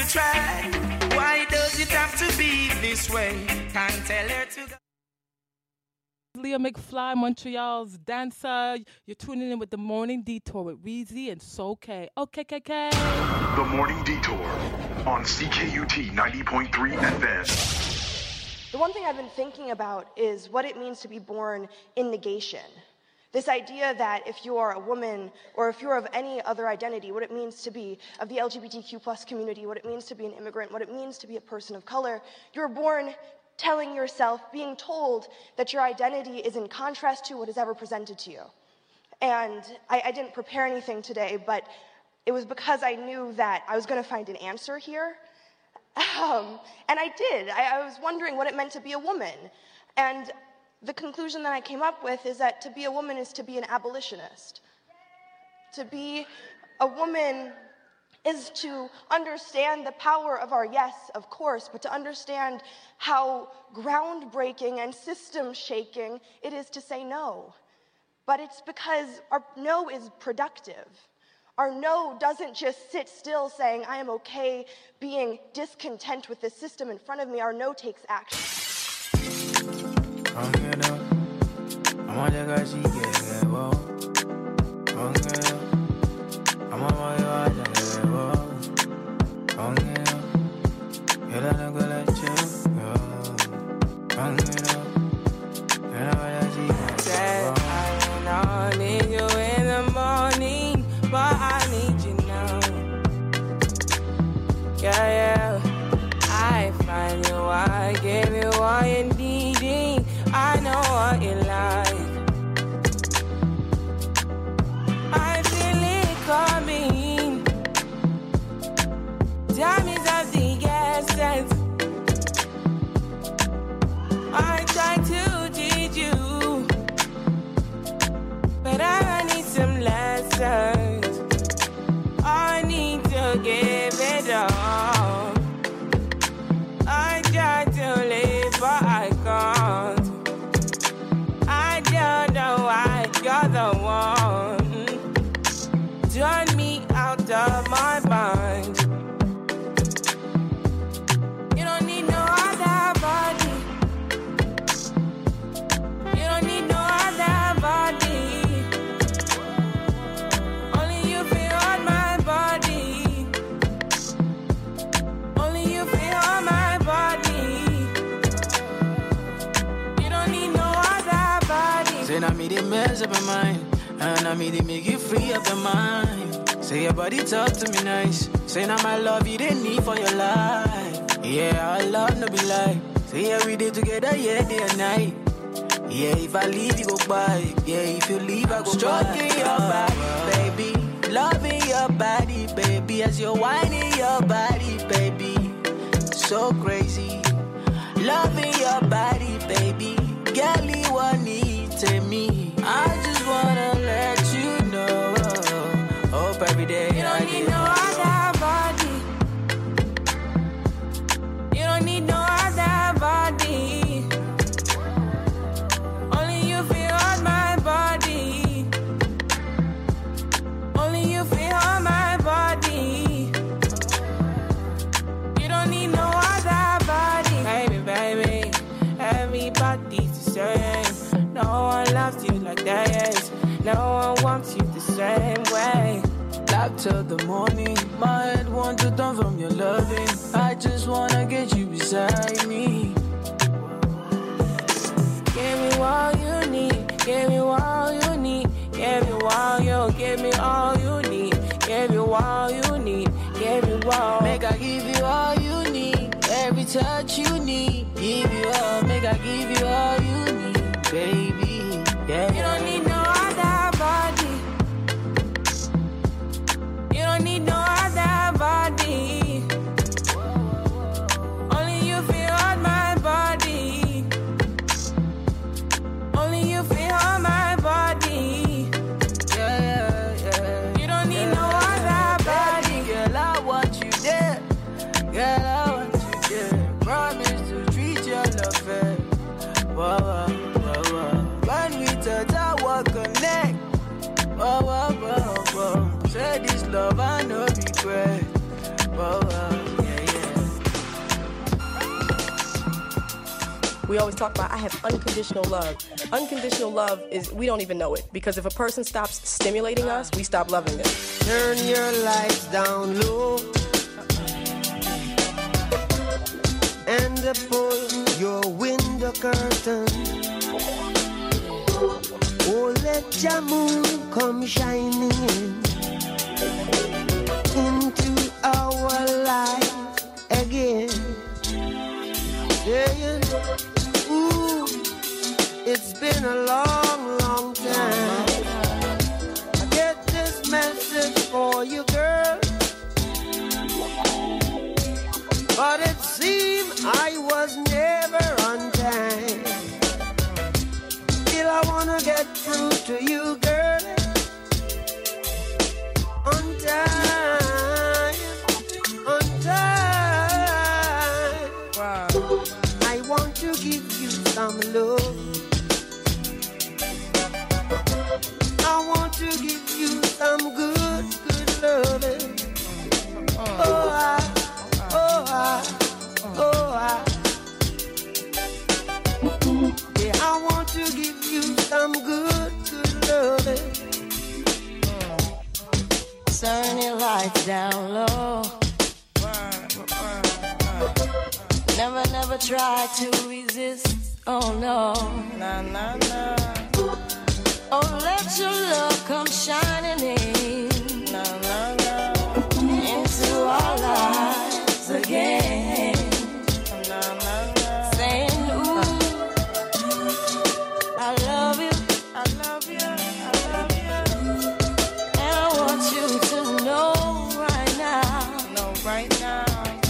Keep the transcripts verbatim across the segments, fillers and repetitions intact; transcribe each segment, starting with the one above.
try. Why does it have to be this way? Can't tell her to go. Leah McFly, Montreal's dancer. You're tuning in with The Morning Detour with Reezy and Soul K. Okay, K K. The Morning Detour on C K U T ninety point three F M. The one thing I've been thinking about is what it means to be born in negation. This idea that if you are a woman or if you're of any other identity, what it means to be of the L G B T Q plus community, what it means to be an immigrant, what it means to be a person of color, you're born telling yourself, being told that your identity is in contrast to what is ever presented to you. And I, I didn't prepare anything today, but it was because I knew that I was going to find an answer here. Um, and I did. I, I was wondering what it meant to be a woman. And the conclusion that I came up with is that to be a woman is to be an abolitionist. To be a woman is to understand the power of our yes, of course, but to understand how groundbreaking and system-shaking it is to say no. But it's because our no is productive. Our no doesn't just sit still saying, I am okay being discontent with the system in front of me. Our no takes action. Yeah, yeah. I find you, I give you all you needing. I know what you like. I feel it coming. Time is of the essence. I try to teach you, but I need some lessons. I need to give it all. I try to live, but I can't. I don't know why you're the one. Turn me out of my mind. You don't need no other body. You don't need no other body. Only you feel on my body. Only you feel on my body. You don't need no other body. Say now me they mess up my mind, and now me they make you free up your mind. Say your body talk to me nice. Say now my love you didn't need for your life. Yeah, our love no be lie. Say yeah we did together, yeah, day and night. Yeah, if I leave you go by. Yeah, if you leave I go stroking by. Your body, baby. Loving your body, baby. As you're whining your body, baby. So crazy. Loving your body, baby. Girl, you want need to me. I just wanna let you know. Hope every day You don't I need get no other body. You don't need no other body. Only you feel on my body. Only you feel on my body. You don't need no other body. Baby, baby, everybody's the same. No one loves you like that. No one wants you the same way. Love till the morning. My head wants to turn from your loving. I just wanna get you beside me. Give me all you need. Give me all you need. Give me all you. Give me all you need. Give me all you need. Give me all. Make I give you all you need. Every touch you need. Give you all. Make I give you all you need, baby. Yeah. You don't need no other body. You don't need no other body. Only you feel on my body. Only you feel on my body. Yeah, yeah, yeah. You don't need yeah, no other body. Girl, I want you there. Girl, I want you there. Promise to treat your love fair. Whoa, whoa, whoa, whoa. When we touch, I will connect. Whoa, whoa, whoa, whoa. Say this love, I no regret. Whoa, whoa, yeah, We always talk about, I have unconditional love. Unconditional love is, we don't even know it. Because if a person stops stimulating us, we stop loving them. Turn your lights down low and pull your window curtain. Oh, let your moon come shining in into our life again. Saying, ooh, it's been a long, long time. I get this message for you, girl, but it seemed I was never on time. Still I wanna get through to you, girl, on time, on time. Wow. I want to give you some love. I want to give you some good, good loving. Oh, I, oh, I, oh, I. Yeah, I want to give you some good, good loving. Turn your lights down low. Never, never try to resist. Oh no. Nah, nah, nah. Oh, let your love come shining in. Nah, nah, nah. Into our lives again. Nah, nah, nah. Saying, ooh, I love you. I love you. I love you. And I want you to know right now. Know right now.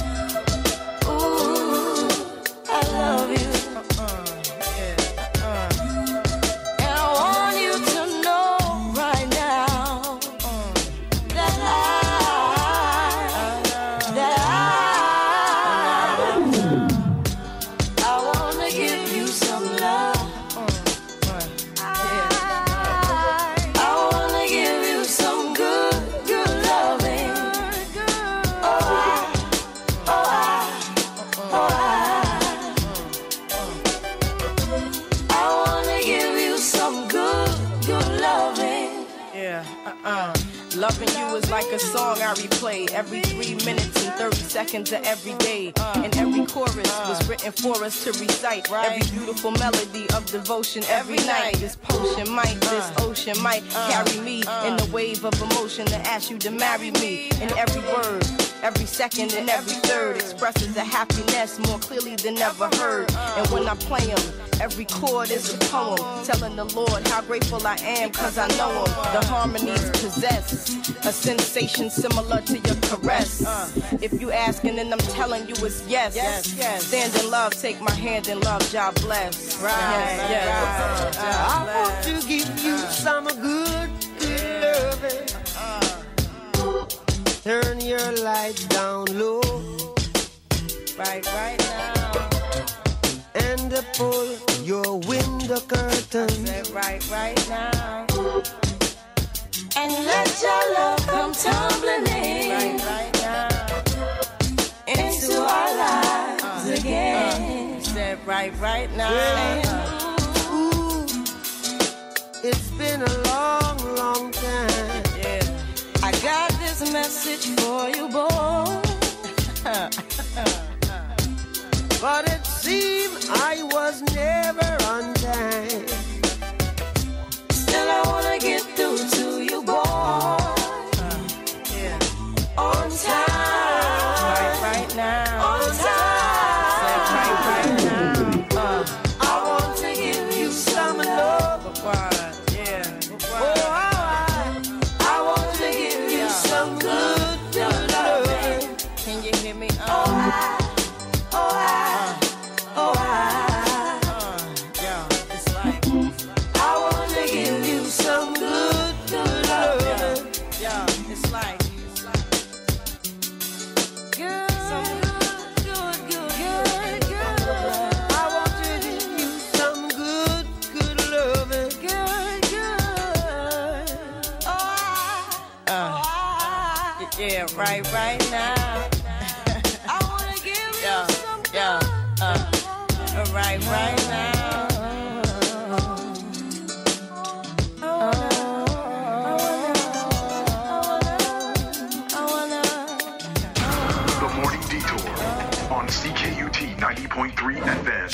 Ooh, I love you. Uh-uh. Yeah. Uh-uh. And I want you to know right now uh, that I, that I, I want to give you some love. I want to give you some good, good loving. Oh, I, oh, I, oh, I, I want to give you some good, good loving. Yeah, uh-uh. Loving you is like a song I replay every three minutes and thirty seconds of every day. And every chorus was written for us to recite. Every beautiful melody of devotion every night. This potion might, this ocean might carry me in the wave of emotion to ask you to marry me. In every word, every second and every third expresses a happiness more clearly than ever heard. And when I play them, every chord is a poem telling the Lord how grateful I am cause I know him. The harmonies possess a sensation similar to your caress. If you asking then I'm telling you it's yes. Yes, yes. Stand in love, take my hand in love, God bless. Right, yes, yes. Right. I want to give you some good, good loving. Turn your lights down low. Right, right now. And pull your window curtain. Right, right now. And let your love come tumbling in. Right, right now. Into our lives uh, again. Uh, said right, right now. Yeah. Ooh, it's been a long, long time. Yeah. I got this message for you, boy. But it seemed I was never on time. Still I wanna get through to you, boy. Uh, yeah. On time. Right, right now. On time. Said right, right now. Uh, I want to give you some love. why? Yeah. Oh, I, I want to give you some good, good loving. Can you hear me? Uh, Oh, I, oh, I, oh, I. uh, yeah. It's like, I want to give you some good, good loving. yeah. It's like, it's like. Good, good, good, good, good. I want to give you some good, good loving. Good, good. Oh, I, Uh, oh, I. yeah, right, right now. I wanna give you Yeah, some yeah, good, uh, good right, right now. The Morning Detour on C K U T ninety point three F M.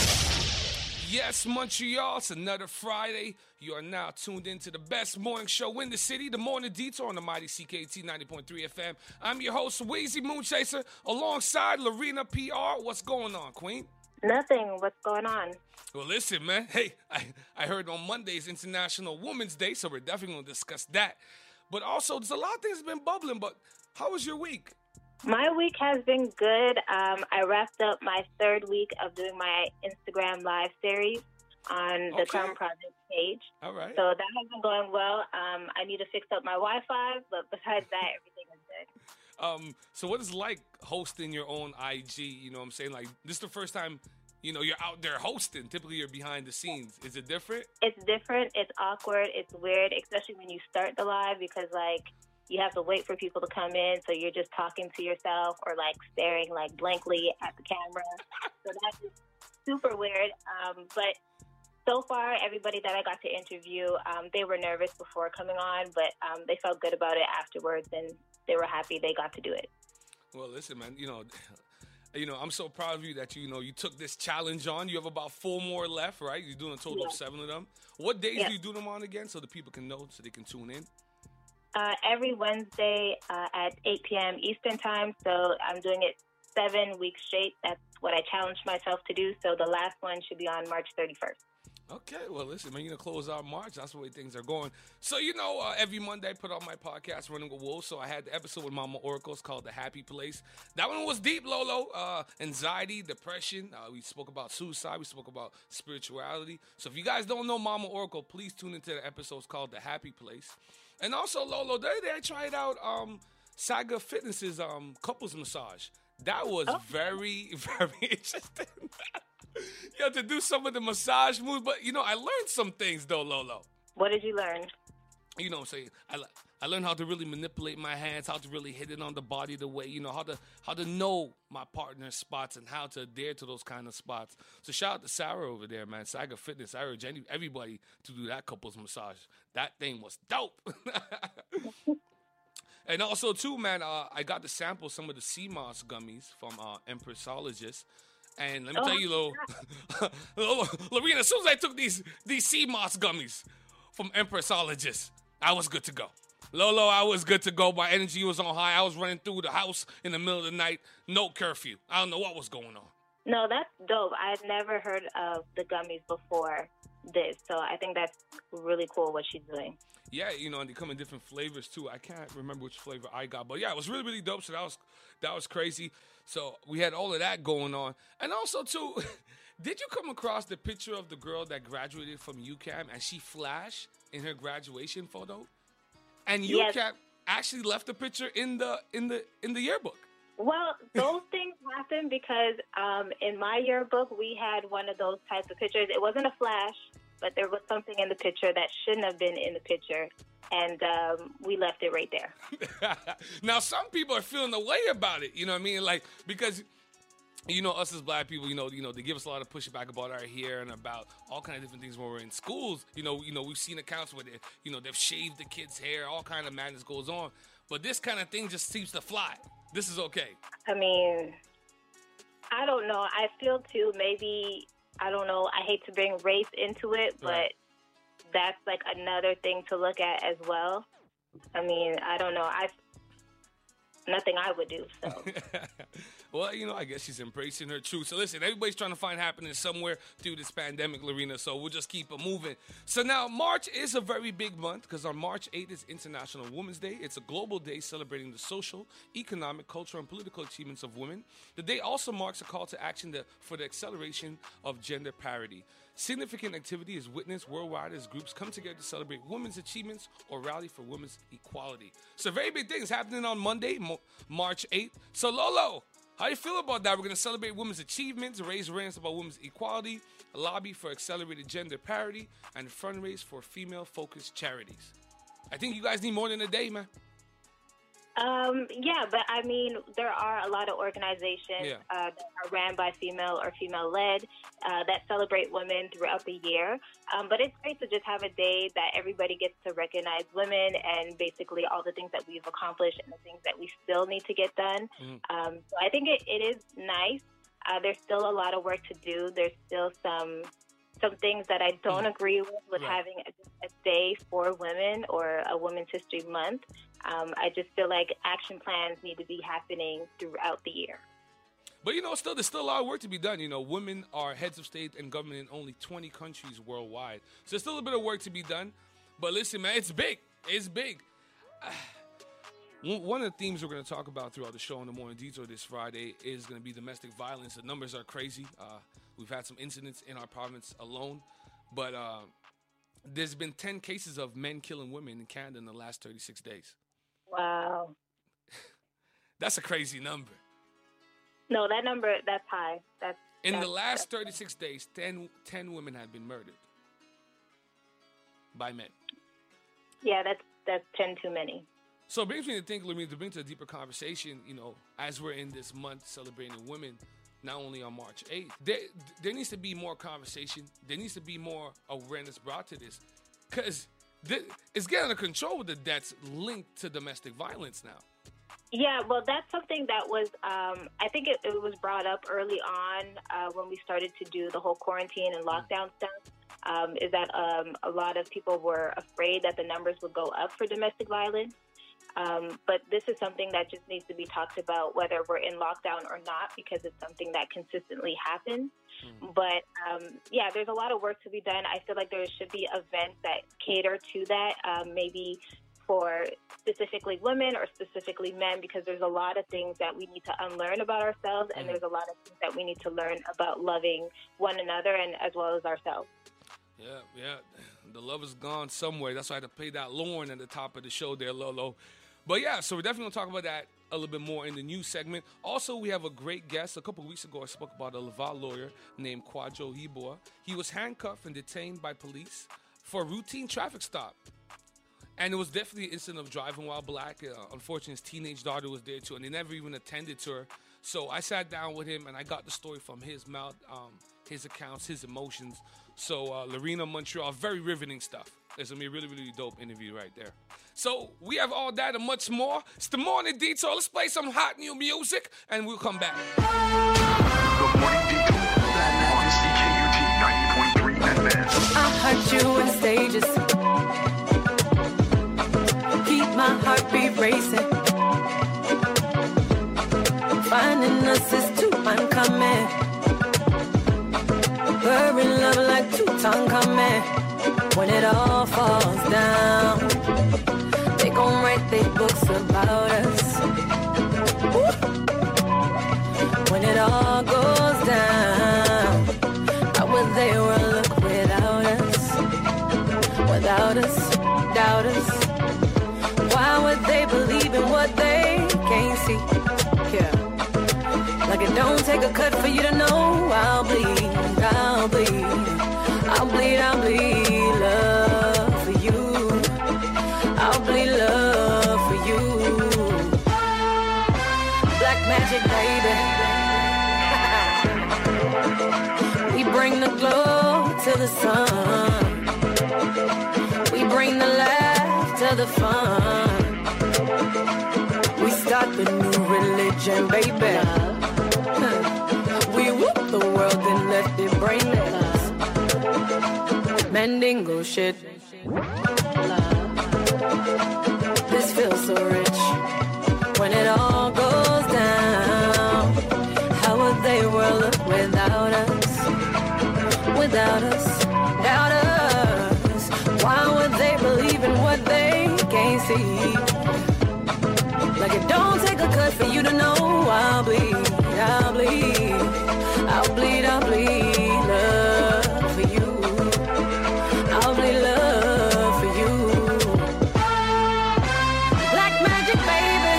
Yes, Montreal, it's another Friday. You are now tuned into the best morning show in the city, The Morning Detour on the mighty C K T ninety point three F M. I'm your host, Weezy Moonchaser, alongside Lorena P R. What's going on, Queen? Nothing. What's going on? Well, listen, man. Hey, I, I heard on Monday's International Women's Day, so we're definitely going to discuss that. But also, there's a lot of things that have been bubbling, but how was your week? My week has been good. Um, I wrapped up my third week of doing my Instagram live series on the Okay. Crown Project page. All right. So that has been going well. Um, I need to fix up my Wi-Fi, but besides that, everything is good. Um, so what is it like hosting your own I G? You know what I'm saying? Like, this is the first time, you know, you're out there hosting. Typically, you're behind the scenes. Is it different? It's different. It's awkward. It's weird, especially when you start the live because, like, you have to wait for people to come in, so you're just talking to yourself or, like, staring, like, blankly at the camera. So that's super weird. Um, but so far, everybody that I got to interview, um, they were nervous before coming on, but um, they felt good about it afterwards, and they were happy they got to do it. Well, listen, man, you know, you know, I'm so proud of you that, you know, you took this challenge on. You have about four more left, right? You're doing a total Yeah. of seven of them. What days Yeah. do you do them on again so the people can know, so they can tune in? Uh, every Wednesday uh, at eight p.m. Eastern Time, so I'm doing it seven weeks straight. That's what I challenged myself to do, so the last one should be on March thirty-first. Okay, well, listen, man, you're going to close out March. That's the way things are going. So, you know, uh, every Monday I put on my podcast, Running with Wolves. So I had the episode with Mama Oracle. It's called The Happy Place. That one was deep, Lolo. Uh, anxiety, depression. Uh, we spoke about suicide. We spoke about spirituality. So if you guys don't know Mama Oracle, please tune into the episodes called The Happy Place. And also, Lolo, the other day I tried out um, Saga Fitness's um, couples massage. That was Oh. very, very interesting. You have to do some of the massage moves, but, you know, I learned some things, though, Lolo. What did you learn? You know what I'm saying? I, le- I learned how to really manipulate my hands, how to really hit it on the body the way, you know, how to how to know my partner's spots and how to adhere to those kind of spots. So shout out to Sarah over there, man. Saga Fitness. I urge any, everybody to do that couples massage. That thing was dope. And also, too, man, uh, I got to sample some of the sea moss gummies from uh, Empressologist. And let me Oh, tell you, Lo, Lorena, as soon as I took these these sea moss gummies from Empressologist, I was good to go. Lolo, I was good to go. My energy was on high. I was running through the house in the middle of the night. No curfew. I don't know what was going on. No, that's dope. I had never heard of the gummies before this, so I think that's really cool what she's doing. Yeah, you know, and they come in different flavors too. I can't remember which flavor I got, but yeah, it was really, really dope. So that was that was crazy. So we had all of that going on, and also too, did you come across the picture of the girl that graduated from UCAM and she flashed in her graduation photo, and UCAM Yes. actually left the picture in the in the in the yearbook? Well, those things happen because um, in my yearbook, we had one of those types of pictures. It wasn't a flash, but there was something in the picture that shouldn't have been in the picture, and um, we left it right there. Now, some people are feeling the way about it. You know what I mean? Like, because, you know, us as black people, you know, you know, they give us a lot of pushback about our hair and about all kind of different things when we're in schools. You know, you know, we've seen accounts where they, you know, they've shaved the kids' hair, all kind of madness goes on. But this kind of thing just seems to fly. This is okay. I mean, I don't know. I feel too, maybe, I don't know, I hate to bring race into it, but Right. that's like another thing to look at as well. I mean, I don't know. I nothing I would do. So Well, you know, I guess she's embracing her truth. So listen, everybody's trying to find happiness somewhere through this pandemic, Lorena, so we'll just keep it moving. So now, March is a very big month because on March eighth is International Women's Day. It's a global day celebrating the social, economic, cultural, and political achievements of women. The day also marks a call to action that, for the acceleration of gender parity. Significant activity is witnessed worldwide as groups come together to celebrate women's achievements or rally for women's equality. So very big things happening on Monday, Mo- March eighth. So Lolo, how do you feel about that? We're going to celebrate women's achievements, raise awareness about women's equality, lobby for accelerated gender parity, and fundraise for female-focused charities. I think you guys need more than a day, man. Um, yeah, but I mean, there are a lot of organizations Yeah. uh, that are ran by female or female-led uh, that celebrate women throughout the year. Um, but it's great to just have a day that everybody gets to recognize women and basically all the things that we've accomplished and the things that we still need to get done. Mm. Um, so I think it, it is nice. Uh, there's still a lot of work to do. There's still some some things that I don't agree with, with Right. having a, a day for women or a Women's History Month. Um, I just feel like action plans need to be happening throughout the year. But, you know, still, there's still a lot of work to be done. You know, women are heads of state and government in only twenty countries worldwide. So there's still a bit of work to be done. But listen, man, it's big. It's big. One of the themes we're going to talk about throughout the show in the Morning Detour this Friday is going to be domestic violence. The numbers are crazy. Uh, we've had some incidents in our province alone. But uh, there's been ten cases of men killing women in Canada in the last thirty-six days. Wow. That's a crazy number. No, that number, that's high. That's In that's, the last thirty-six days, ten, ten women had been murdered by men. Yeah, that's that's ten too many. So it brings me to think, Lorene, to bring to a deeper conversation, you know, as we're in this month celebrating women, not only on March eighth, there, there needs to be more conversation. There needs to be more awareness brought to this. Because th- it's getting out of control with the deaths linked to domestic violence now. Yeah, well, that's something that was, um, I think it, it was brought up early on uh, when we started to do the whole quarantine and lockdown stuff, um, is that um, a lot of people were afraid that the numbers would go up for domestic violence. Um, but this is something that just needs to be talked about, whether we're in lockdown or not, because it's something that consistently happens. Mm. But, um, yeah, there's a lot of work to be done. I feel like there should be events that cater to that, um, maybe for specifically women or specifically men, because there's a lot of things that we need to unlearn about ourselves, and there's a lot of things that we need to learn about loving one another and as well as ourselves. Yeah, yeah. The love is gone somewhere. That's why I had to play that Lauren at the top of the show there, Lolo. But yeah, so we're definitely going to talk about that a little bit more in the news segment. Also, we have a great guest. A couple of weeks ago, I spoke about a Laval lawyer named Kwadwo Hibua. He was handcuffed and detained by police for a routine traffic stop. And it was definitely an incident of driving while black. Uh, unfortunately, his teenage daughter was there too, and they never even attended to her. So I sat down with him, and I got the story from his mouth, um, his accounts, his emotions. So uh, Lorena, Montreal, very riveting stuff. It's going to be a really, really dope interview right there. So we have all that and much more. It's the Morning Detour. Let's play some hot new music, and we'll come back. The Morning Detour on C K U T ninety point three F M. I heard you in stages. Keep my heartbeat racing. Finding us is too uncommon. We're in love like Tutankhamen. When it all falls down, they gon' write their books about us. Woo! When it all goes down, how would they will look without us? Without us, doubt us. Why would they believe in what they can't see? Yeah. Like it don't take a cut for you to know I'll bleed, I'll bleed, I'll bleed, I'll bleed love for you. I'll bleed love for you. Black magic, baby. We bring the glow to the sun. We bring the laugh to the fun. We start the new religion, baby. We whoop the world and left it brainless. Mandingo shit. This feels so rich. When it all goes down, how would they world look without us? Without us, doubt us. Why would they believe in what they can't see? Like it don't take a cut for you to know I'll bleed, I'll bleed, I'll bleed, I'll bleed love for you. I'll bleed love for you. Black magic, baby.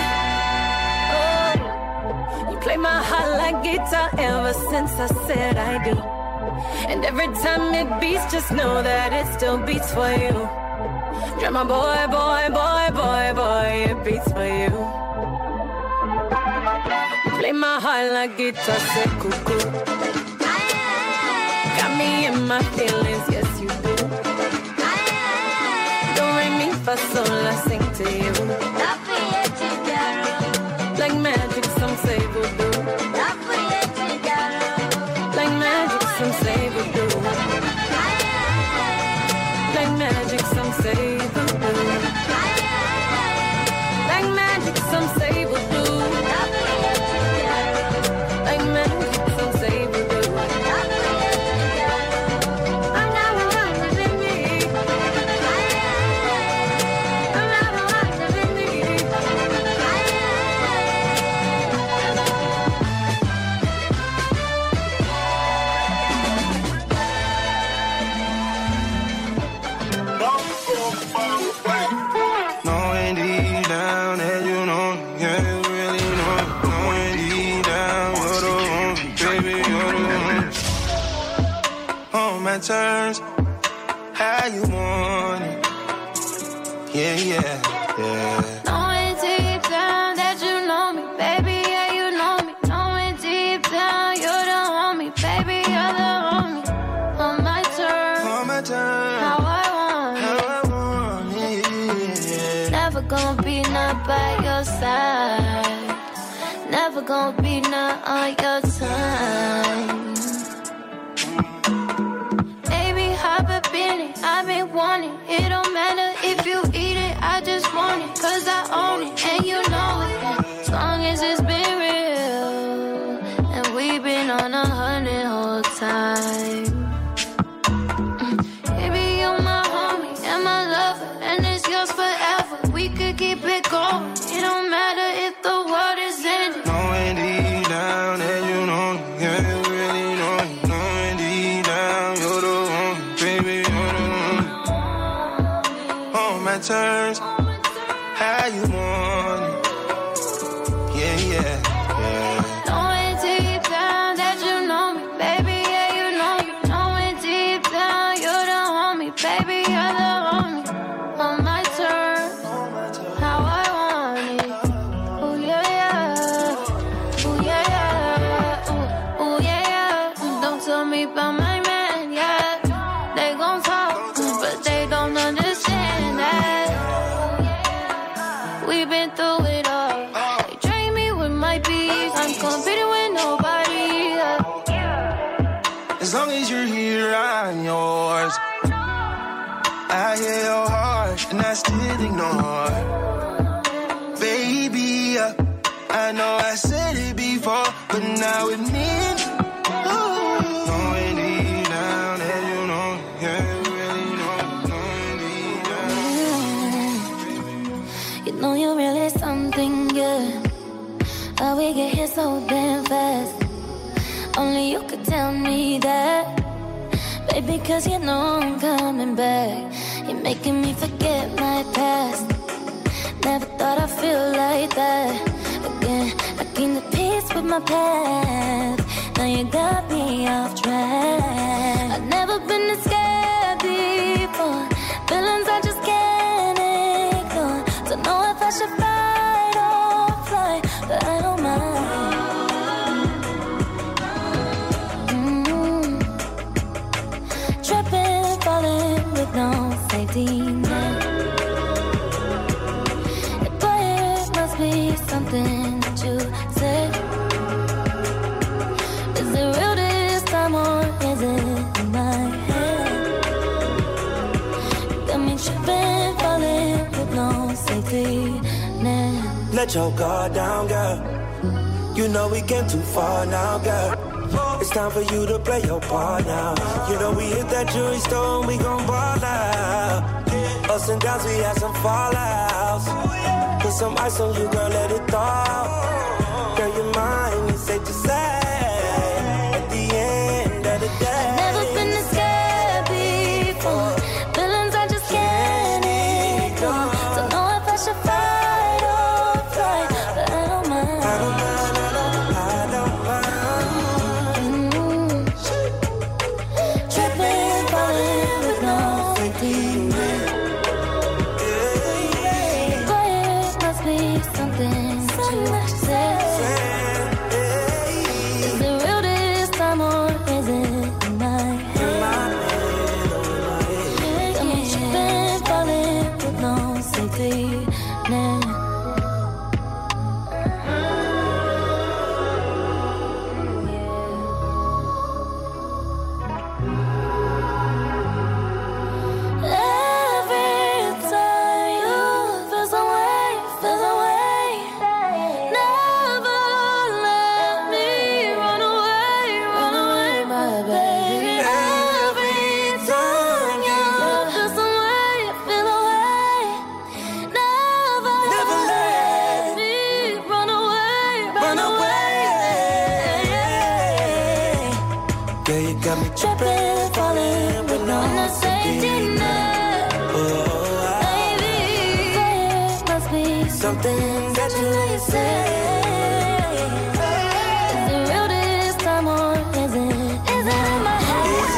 Oh, you play my heart like guitar ever since I said I do. And every time it beats, just know that it still beats for you. Drum my boy, boy, boy, boy, boy, it beats for you. Play my heart like guitar, say cuckoo. Got me in my feelings, yes you do. Don't make me for soul, I sing to you. Like magic, some say voodoo. Like magic, some say voodoo. Like magic, some say voodoo. Like magic, some say voodoo. Like magic, some say voodoo. I'm not around living me. I'm not around living me. Knowing deep down that you know, yeah, you really know. Knowing deep down you're the one, baby, you're the one. On my terms, how you want it? Yeah, yeah, yeah. Knowing deep down that you know me, baby, yeah, you know me. Knowing deep down you're the homie, baby, you're the homie. On my terms, On my terms, how I want how it. I want it. Never gonna be not by your side. Never gonna be not on your time. Baby, hop up in it, I've been wanting. It don't matter if you eat it, I just want it. Cause I own it, and you know it. As long as it's been real. And we've been on a hundred whole time. Baby, you're my homie and my lover, and it's yours forever. We could keep it going. It don't matter if the world is ending. Knowing deep down that you know, yeah, you really know. Knowing deep down you're the one, baby, you're the one. On my terms, how you want it? Yeah, yeah, yeah. Knowing deep down that you know me, baby, yeah, you know me. Knowing deep down you're the homie, baby, you're the homie. On my terms, how I want it. Ooh, yeah, yeah. Ooh, yeah, yeah. Ooh, ooh, yeah, yeah. Don't tell me about my man, yeah. They gon' talk, but they don't understand that. We've been through it all. They drain me with my beef. I'm competing with nobody. As long as you're here, I'm yours. I hear your heart, and I still ignore. Baby, uh, I know I said it before, but now it means knowing deep down that you know, yeah, you really know. Knowing deep down. You know you're really something good. How we get here so damn fast. Only you could tell me that. Baby, cause you know I'm coming back. You're making me forget my past. Never thought I'd feel like that again. I gained the peace with my past. Now you got me off track. I've never been this scared before. Feelings I just can't ignore. Don't know if I should fight or fly, but I don't mind. Mm-hmm. Tripping, falling with no safety net. Boy, it must be something that you said. Is it real this time or is it in my head? Got me tripping, falling with no safety net. Let your guard down, girl. You know we came too far now, girl. It's time for you to play your part now. You know we hit that jewelry store and we gon' ball out. Ups and downs, we had some fallouts. Put some ice on you, girl, let it thaw. Girl, you're mine, it's safe to say. At the end of the day, I've never been this scared before. Feelings I just can't ignore. Don't know if I should fight or fly, but I don't mind. I don't mind, I don't mind. Mm-hmm. Tripping, falling with no safety net. Boy, it must be something to got me tripping, falling with no safety net. Oh, baby, there must be something that you ain't said. Is it real this time or is it, is it in my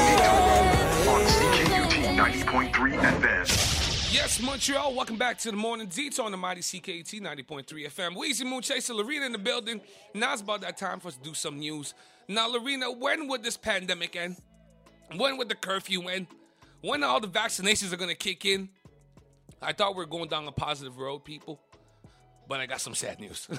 head? On C K U T ninety point three F M. Yes, Montreal, welcome back to the Morning Detour on the mighty C K U T ninety point three F M. Weezy Moon Chaser, Lorena in the building. Now it's about that time for us to do some news. Now, Lorena, when would this pandemic end? When would the curfew end? When all the vaccinations are going to kick in? I thought we were going down a positive road, people, but I got some sad news.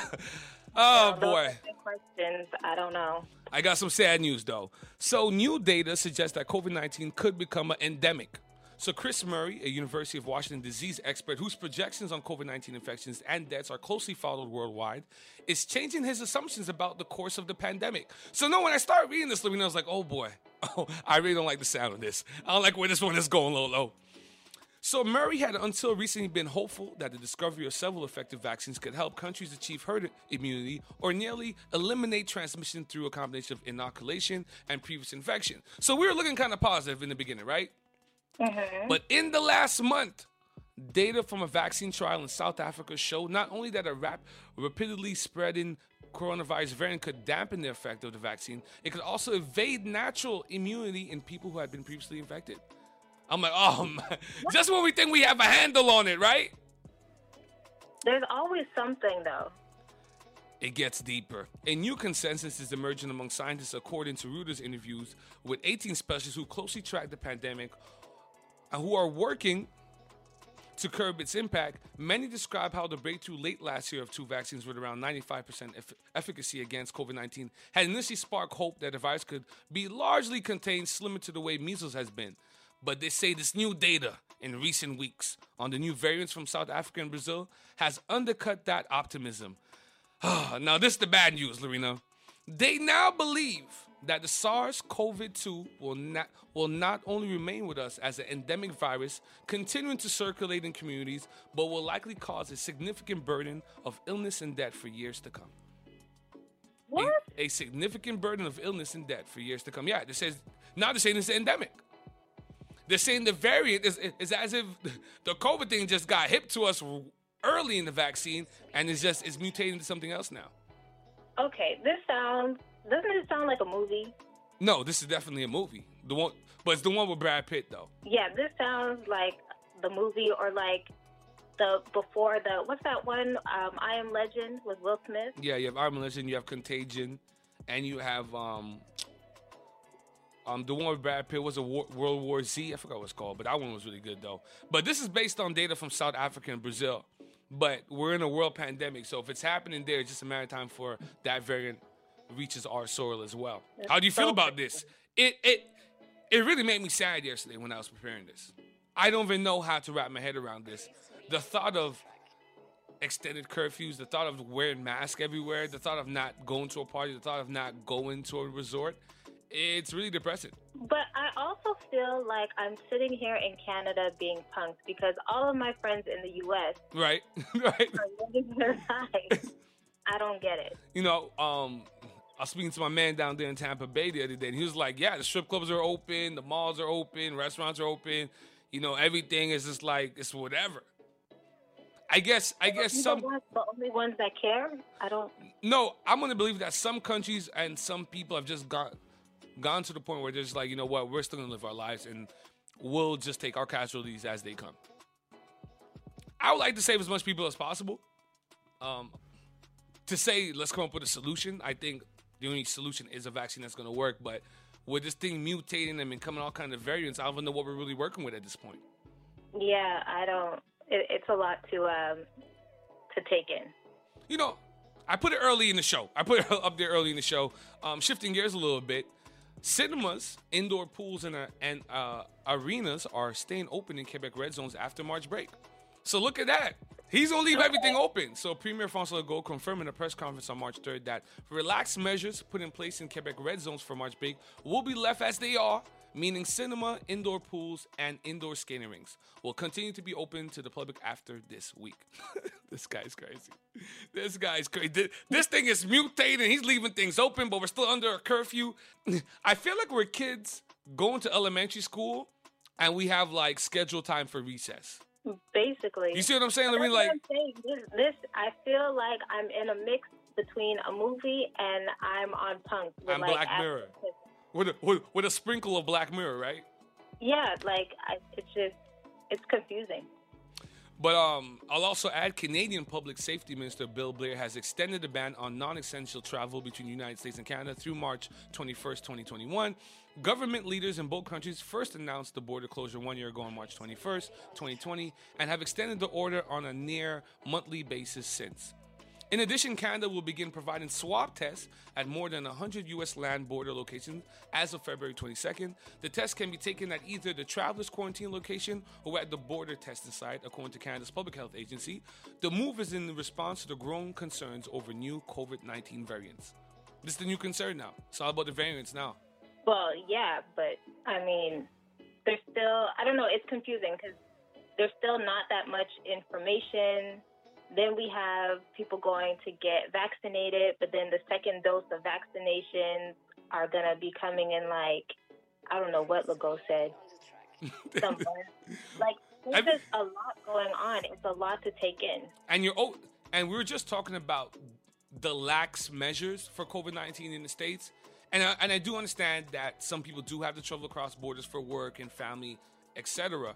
Oh, Those boy. are good questions. I don't know. I got some sad news, though. So, new data suggests that COVID nineteen could become an endemic. So Chris Murray, a University of Washington disease expert whose projections on COVID nineteen infections and deaths are closely followed worldwide, is changing his assumptions about the course of the pandemic. So no, when I started reading this, Lorena, I was like, oh boy, oh, I really don't like the sound of this. I don't like where this one is going, Lolo. So Murray had until recently been hopeful that the discovery of several effective vaccines could help countries achieve herd immunity or nearly eliminate transmission through a combination of inoculation and previous infection. So we were looking kind of positive in the beginning, right? Mm-hmm. But in the last month, data from a vaccine trial in South Africa showed not only that a rap- rapidly spreading coronavirus variant could dampen the effect of the vaccine, it could also evade natural immunity in people who had been previously infected. I'm like, oh, man. Just when we think we have a handle on it, right? There's always something, though. It gets deeper. A new consensus is emerging among scientists according to Reuters interviews with eighteen specialists who closely track the pandemic and who are working to curb its impact. Many describe how the breakthrough late last year of two vaccines with around ninety-five percent eff- efficacy against COVID nineteen had initially sparked hope that the virus could be largely contained, similar to the way measles has been. But they say this new data in recent weeks on the new variants from South Africa and Brazil has undercut that optimism. Now, this is the bad news, Lorena. They now believe that the SARS-C o V two will not, will not only remain with us as an endemic virus, continuing to circulate in communities, but will likely cause a significant burden of illness and death for years to come. What? A, a significant burden of illness and death for years to come. Yeah, this says now they're saying it's endemic. They're saying the variant is, is as if the COVID thing just got hip to us early in the vaccine and it's just it's mutating into something else now. Okay, this sounds, doesn't it sound like a movie? No, this is definitely a movie. The one, but it's the one with Brad Pitt, though. Yeah, this sounds like the movie or like the, before the, what's that one, um, I Am Legend with Will Smith? Yeah, you have I Am Legend, you have Contagion, and you have, um, um, the one with Brad Pitt was a War, World War Z. I forgot what it's called, but that one was really good, though. But this is based on data from South Africa and Brazil. But we're in a world pandemic, so if it's happening there, it's just a matter of time for that variant reaches our soil as well. It's How do you feel so about this? It it it really made me sad yesterday when I was preparing this. I don't even know how to wrap my head around this. The thought of extended curfews, the thought of wearing masks everywhere, the thought of not going to a party, the thought of not going to a resort, it's really depressing. But I also feel like I'm sitting here in Canada being punked because all of my friends in the U S Right, right. are living their lives. I don't get it. You know, um, I was speaking to my man down there in Tampa Bay the other day, and he was like, yeah, the strip clubs are open, the malls are open, restaurants are open. You know, everything is just like, it's whatever. I guess, I guess You some... the ones- the only ones that care? I don't... No, I'm going to believe that some countries and some people have just got, gone to the point where they're just like, you know what, we're still going to live our lives, and we'll just take our casualties as they come. I would like to save as much people as possible. Um, to say, let's come up with a solution, I think the only solution is a vaccine that's going to work. But with this thing mutating and becoming all kinds of variants, I don't even know what we're really working with at this point. Yeah, I don't... It, it's a lot to um to take in. You know, I put it early in the show. I put it up there early in the show. Um, shifting gears a little bit. Cinemas, indoor pools, and, uh, and uh, arenas are staying open in Quebec red zones after March break. So look at that. He's going to leave everything open. So Premier François Legault confirmed in a press conference on March third that relaxed measures put in place in Quebec red zones for March break will be left as they are, meaning cinema, indoor pools, and indoor skating rinks will continue to be open to the public after this week. This guy's crazy. This guy's crazy. This, this thing is mutating. He's leaving things open, but we're still under a curfew. I feel like we're kids going to elementary school, and we have like scheduled time for recess. Basically. You see what I'm saying, That's Lorene? what Like, I'm saying. This, this, I feel like I'm in a mix between a movie and I'm on Punk. with, I'm like, Black Mirror. With a, with, with a sprinkle of Black Mirror, right? Yeah, like, I, it's just, it's confusing. But um, I'll also add Canadian Public Safety Minister Bill Blair has extended the ban on non-essential travel between the United States and Canada through March twenty-first, twenty twenty-one. Government leaders in both countries first announced the border closure one year ago on March twenty-first, twenty twenty, and have extended the order on a near monthly basis since. In addition, Canada will begin providing swab tests at more than one hundred U S land border locations as of February twenty-second. The test can be taken at either the traveler's quarantine location or at the border testing site, according to Canada's Public Health Agency. The move is in response to the growing concerns over new COVID nineteen variants. This is the new concern now. It's all about the variants now. Well, yeah, but, I mean, there's still, I don't know, it's confusing because there's still not that much information. Then we have people going to get vaccinated, but then the second dose of vaccinations are going to be coming in like, I don't know what Legault said. Somewhere. Like, there's just a lot going on. It's a lot to take in. And you're oh, and we were just talking about the lax measures for COVID nineteen in the States. And I, and I do understand that some people do have to travel across borders for work and family, et cetera.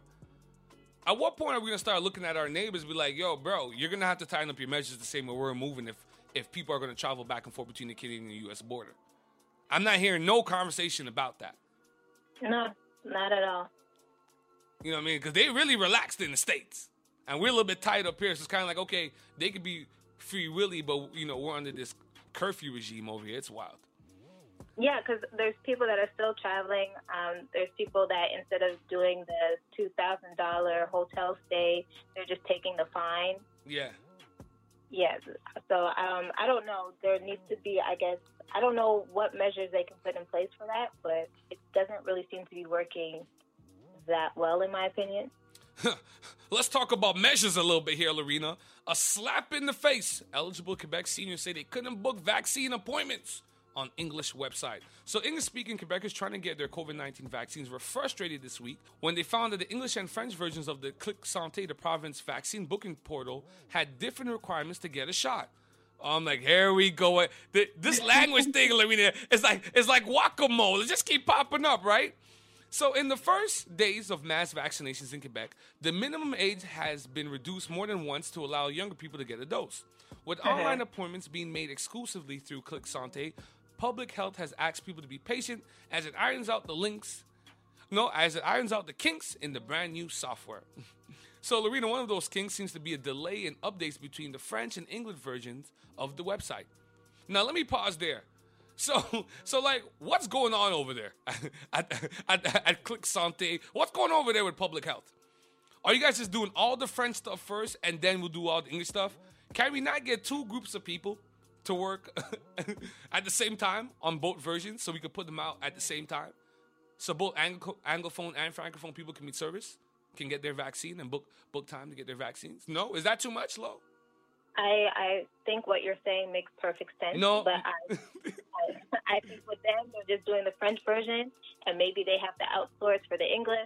At what point are we going to start looking at our neighbors and be like, yo, bro, you're going to have to tighten up your measures the same way we're moving if, if people are going to travel back and forth between the Canadian and the U S border? I'm not hearing no conversation about that. No, not at all. You know what I mean? Because they really relaxed in the States. And we're a little bit tight up here. So it's kind of like, okay, they could be free willy, but, you know, we're under this curfew regime over here. It's wild. Yeah, because there's people that are still traveling. Um, there's people that instead of doing the two thousand dollars hotel stay, they're just taking the fine. Yeah. Yeah. So um, I don't know. There needs to be, I guess, I don't know what measures they can put in place for that, but it doesn't really seem to be working that well, in my opinion. Let's talk about measures a little bit here, Lorena. A slap in the face. Eligible Quebec seniors say they couldn't book vaccine appointments on English website. So English-speaking Quebecers trying to get their COVID nineteen vaccines were frustrated this week when they found that the English and French versions of the Click Santé, the province vaccine booking portal, had different requirements to get a shot. I'm like, here we go. This language thing, Lorena, is like, it's like whack-a-mole. It just keep popping up, right? So in the first days of mass vaccinations in Quebec, the minimum age has been reduced more than once to allow younger people to get a dose. With Uh-huh. online appointments being made exclusively through Click Santé, Public Health has asked people to be patient as it irons out the links, no, as it irons out the kinks in the brand new software. So, Lorena, one of those kinks seems to be a delay in updates between the French and English versions of the website. Now, let me pause there. So, so like, what's going on over there at, at, at Click Santé? What's going on over there with Public Health? Are you guys just doing all the French stuff first and then we'll do all the English stuff? Can we not get two groups of people to work at the same time on both versions so we could put them out at the same time? So both Anglo- Anglophone and Francophone people can meet service, can get their vaccine and book book time to get their vaccines? No? Is that too much, Lo? I I think what you're saying makes perfect sense. No. But I, I, I think with them, they're just doing the French version, and maybe they have to outsource for the English.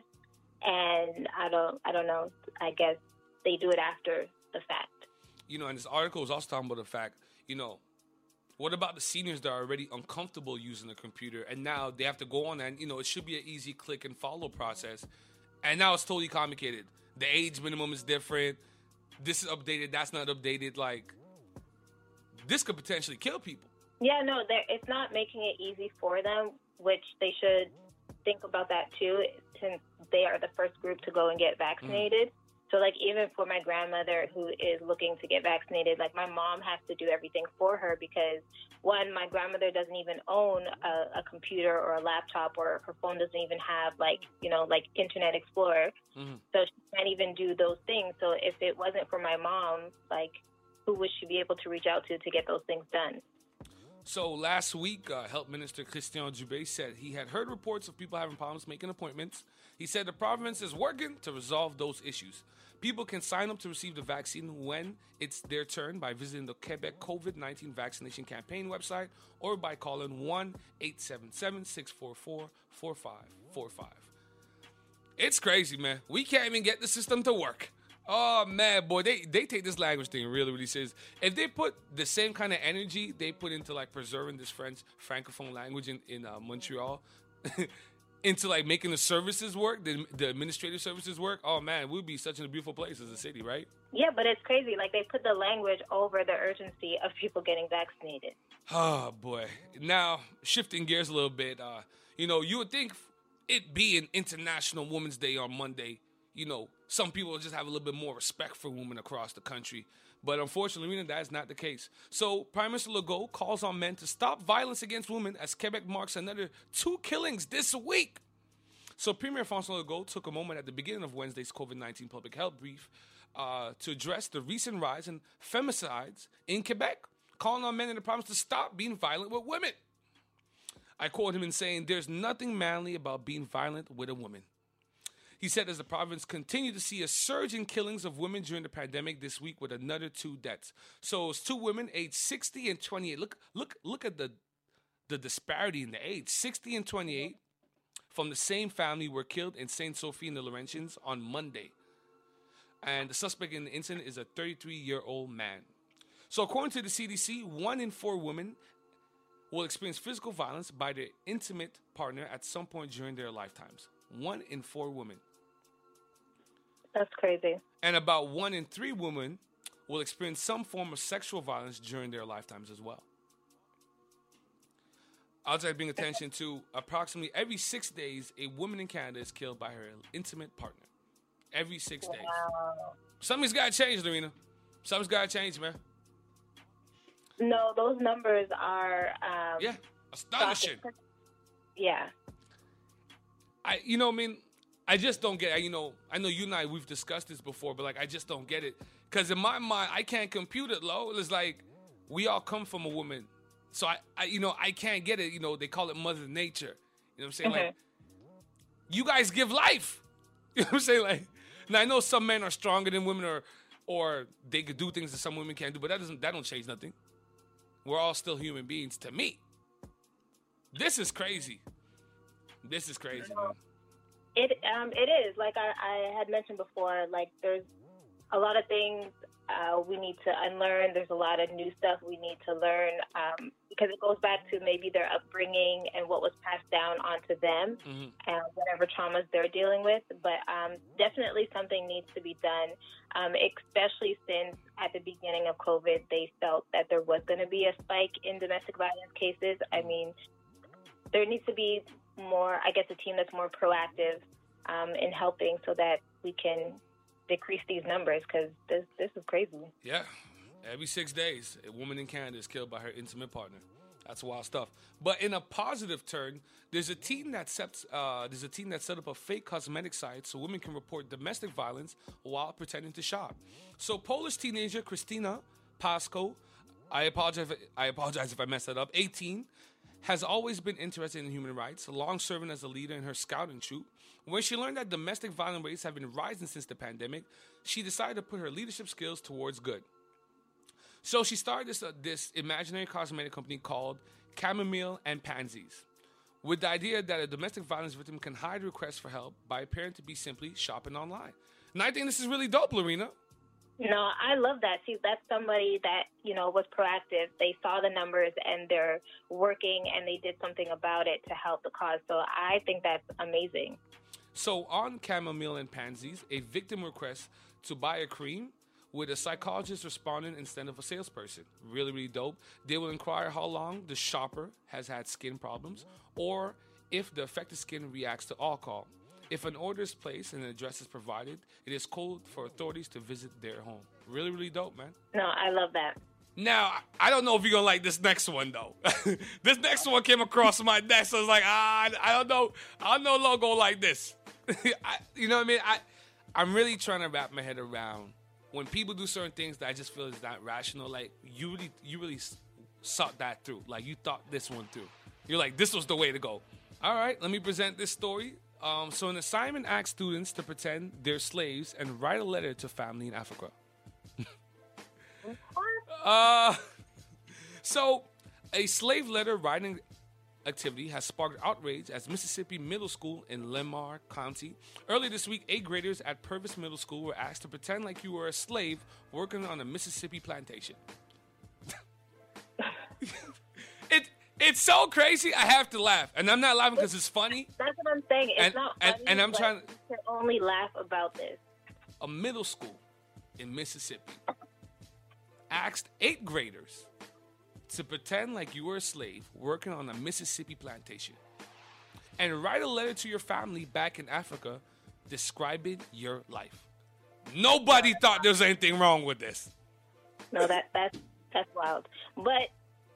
And I don't I don't know. I guess they do it after the fact. You know, and this article was also talking about the fact, you know, what about the seniors that are already uncomfortable using the computer and now they have to go on and, you know, it should be an easy click and follow process. And now it's totally complicated. The age minimum is different. This is updated. That's not updated. Like, this could potentially kill people. Yeah, no, they're- it's not making it easy for them, which they should think about that too, since they are the first group to go and get vaccinated. Mm. So, like, even for my grandmother who is looking to get vaccinated, like, my mom has to do everything for her because, one, my grandmother doesn't even own a, a computer or a laptop, or her phone doesn't even have, like, you know, like Internet Explorer. Mm-hmm. So she can't even do those things. So if it wasn't for my mom, like, who would she be able to reach out to to get those things done? So last week, uh, Health Minister Christian Dubé said he had heard reports of people having problems making appointments. He said the province is working to resolve those issues. People can sign up to receive the vaccine when it's their turn by visiting the Quebec COVID nineteen vaccination campaign website or by calling one eight seven seven, six four four, four five four five. It's crazy, man. We can't even get the system to work. Oh, man, boy, they, they take this language thing really, really serious. If they put the same kind of energy they put into, like, preserving this French francophone language in, in uh, Montreal, into, like, making the services work, the, the administrative services work, oh, man, we'd be such a beautiful place as a city, right? Yeah, but it's crazy. Like, they put the language over the urgency of people getting vaccinated. Oh, boy. Now, shifting gears a little bit, uh, you know, you would think it being International Women's Day on Monday, you know, some people just have a little bit more respect for women across the country. But unfortunately, that is not the case. So Prime Minister Legault calls on men to stop violence against women as Quebec marks another two killings this week. So Premier François Legault took a moment at the beginning of Wednesday's COVID nineteen public health brief uh, to address the recent rise in femicides in Quebec, calling on men in the province to stop being violent with women. I quote him in saying, "There's nothing manly about being violent with a woman." He said as the province continued to see a surge in killings of women during the pandemic this week with another two deaths. So it's two women aged sixty and twenty-eight. Look, look, look at the the disparity in the age. sixty and twenty-eight from the same family were killed in Saint Sophie and the Laurentians on Monday. And the suspect in the incident is a thirty-three-year-old man. So according to the C D C, one in four women will experience physical violence by their intimate partner at some point during their lifetimes. One in four women. That's crazy. And about one in three women will experience some form of sexual violence during their lifetimes as well. I'll just bring attention to approximately every six days, a woman in Canada is killed by her intimate partner. Every six days. Wow. Something's got to change, Lorena. Something's got to change, man. No, those numbers are... Um, yeah, astonishing. Shocking. Yeah. I, you know, I mean, I just don't get it. You know, I know you and I, we've discussed this before, but, like, I just don't get it. Because in my mind, I can't compute it, Lo. It's like, we all come from a woman. So, I, I, you know, I can't get it. You know, they call it Mother Nature. You know what I'm saying? Mm-hmm. Like, you guys give life. You know what I'm saying? Like, now, I know some men are stronger than women or or they could do things that some women can't do, but that doesn't that don't change nothing. We're all still human beings to me. This is crazy. This is crazy, man. It um it is like I, I had mentioned before. Like there's a lot of things uh, we need to unlearn. There's a lot of new stuff we need to learn um, because it goes back to maybe their upbringing and what was passed down onto them mm-hmm. and whatever traumas they're dealing with. But um, definitely something needs to be done, um, especially since at the beginning of COVID they felt that there was going to be a spike in domestic violence cases. I mean, there needs to be more, I guess, a team that's more proactive um, in helping so that we can decrease these numbers because this this is crazy. Yeah. Every six days, a woman in Canada is killed by her intimate partner. That's wild stuff. But in a positive turn, there's a team that sets, uh, there's a team that set up a fake cosmetic site so women can report domestic violence while pretending to shop. So Polish teenager Christina Pasco, I apologize if, I apologize if I messed that up, eighteen, has always been interested in human rights, long serving as a leader in her scouting troop. When she learned that domestic violence rates have been rising since the pandemic, she decided to put her leadership skills towards good. So she started this, uh, this imaginary cosmetic company called Chamomile and Pansies, with the idea that a domestic violence victim can hide requests for help by appearing to be simply shopping online. And I think this is really dope, Lorena. No, I love that. See, that's somebody that, you know, was proactive. They saw the numbers and they're working and they did something about it to help the cause. So I think that's amazing. So on Chamomile and Pansies, a victim requests to buy a cream with a psychologist responding instead of a salesperson. Really, really dope. They will inquire how long the shopper has had skin problems or if the affected skin reacts to alcohol. If an order is placed and an address is provided, it is called for authorities to visit their home. Really, really dope, man. No, I love that. Now, I don't know if you're going to like this next one, though. This next one came across my desk. So I was like, ah, I don't know. I don't know logo like this. I, you know what I mean? I, I'm really trying to wrap my head around when people do certain things that I just feel is not rational. Like, you really, you really sought that through. Like, you thought this one through. You're like, this was the way to go. All right, let me present this story. Um, so an assignment asks students to pretend they're slaves and write a letter to family in Africa. uh, so a slave letter writing activity has sparked outrage as Mississippi Middle School in Lamar County. Earlier this week, eighth graders at Purvis Middle School were asked to pretend like you were a slave working on a Mississippi plantation. it It's so crazy, I have to laugh. And I'm not laughing because it's funny. That's what I'm saying. It's and, not and, funny, and I'm but trying you can only laugh about this. A middle school in Mississippi asked eighth graders to pretend like you were a slave working on a Mississippi plantation and write a letter to your family back in Africa describing your life. Nobody thought there was anything wrong with this. No, that that's that's wild. But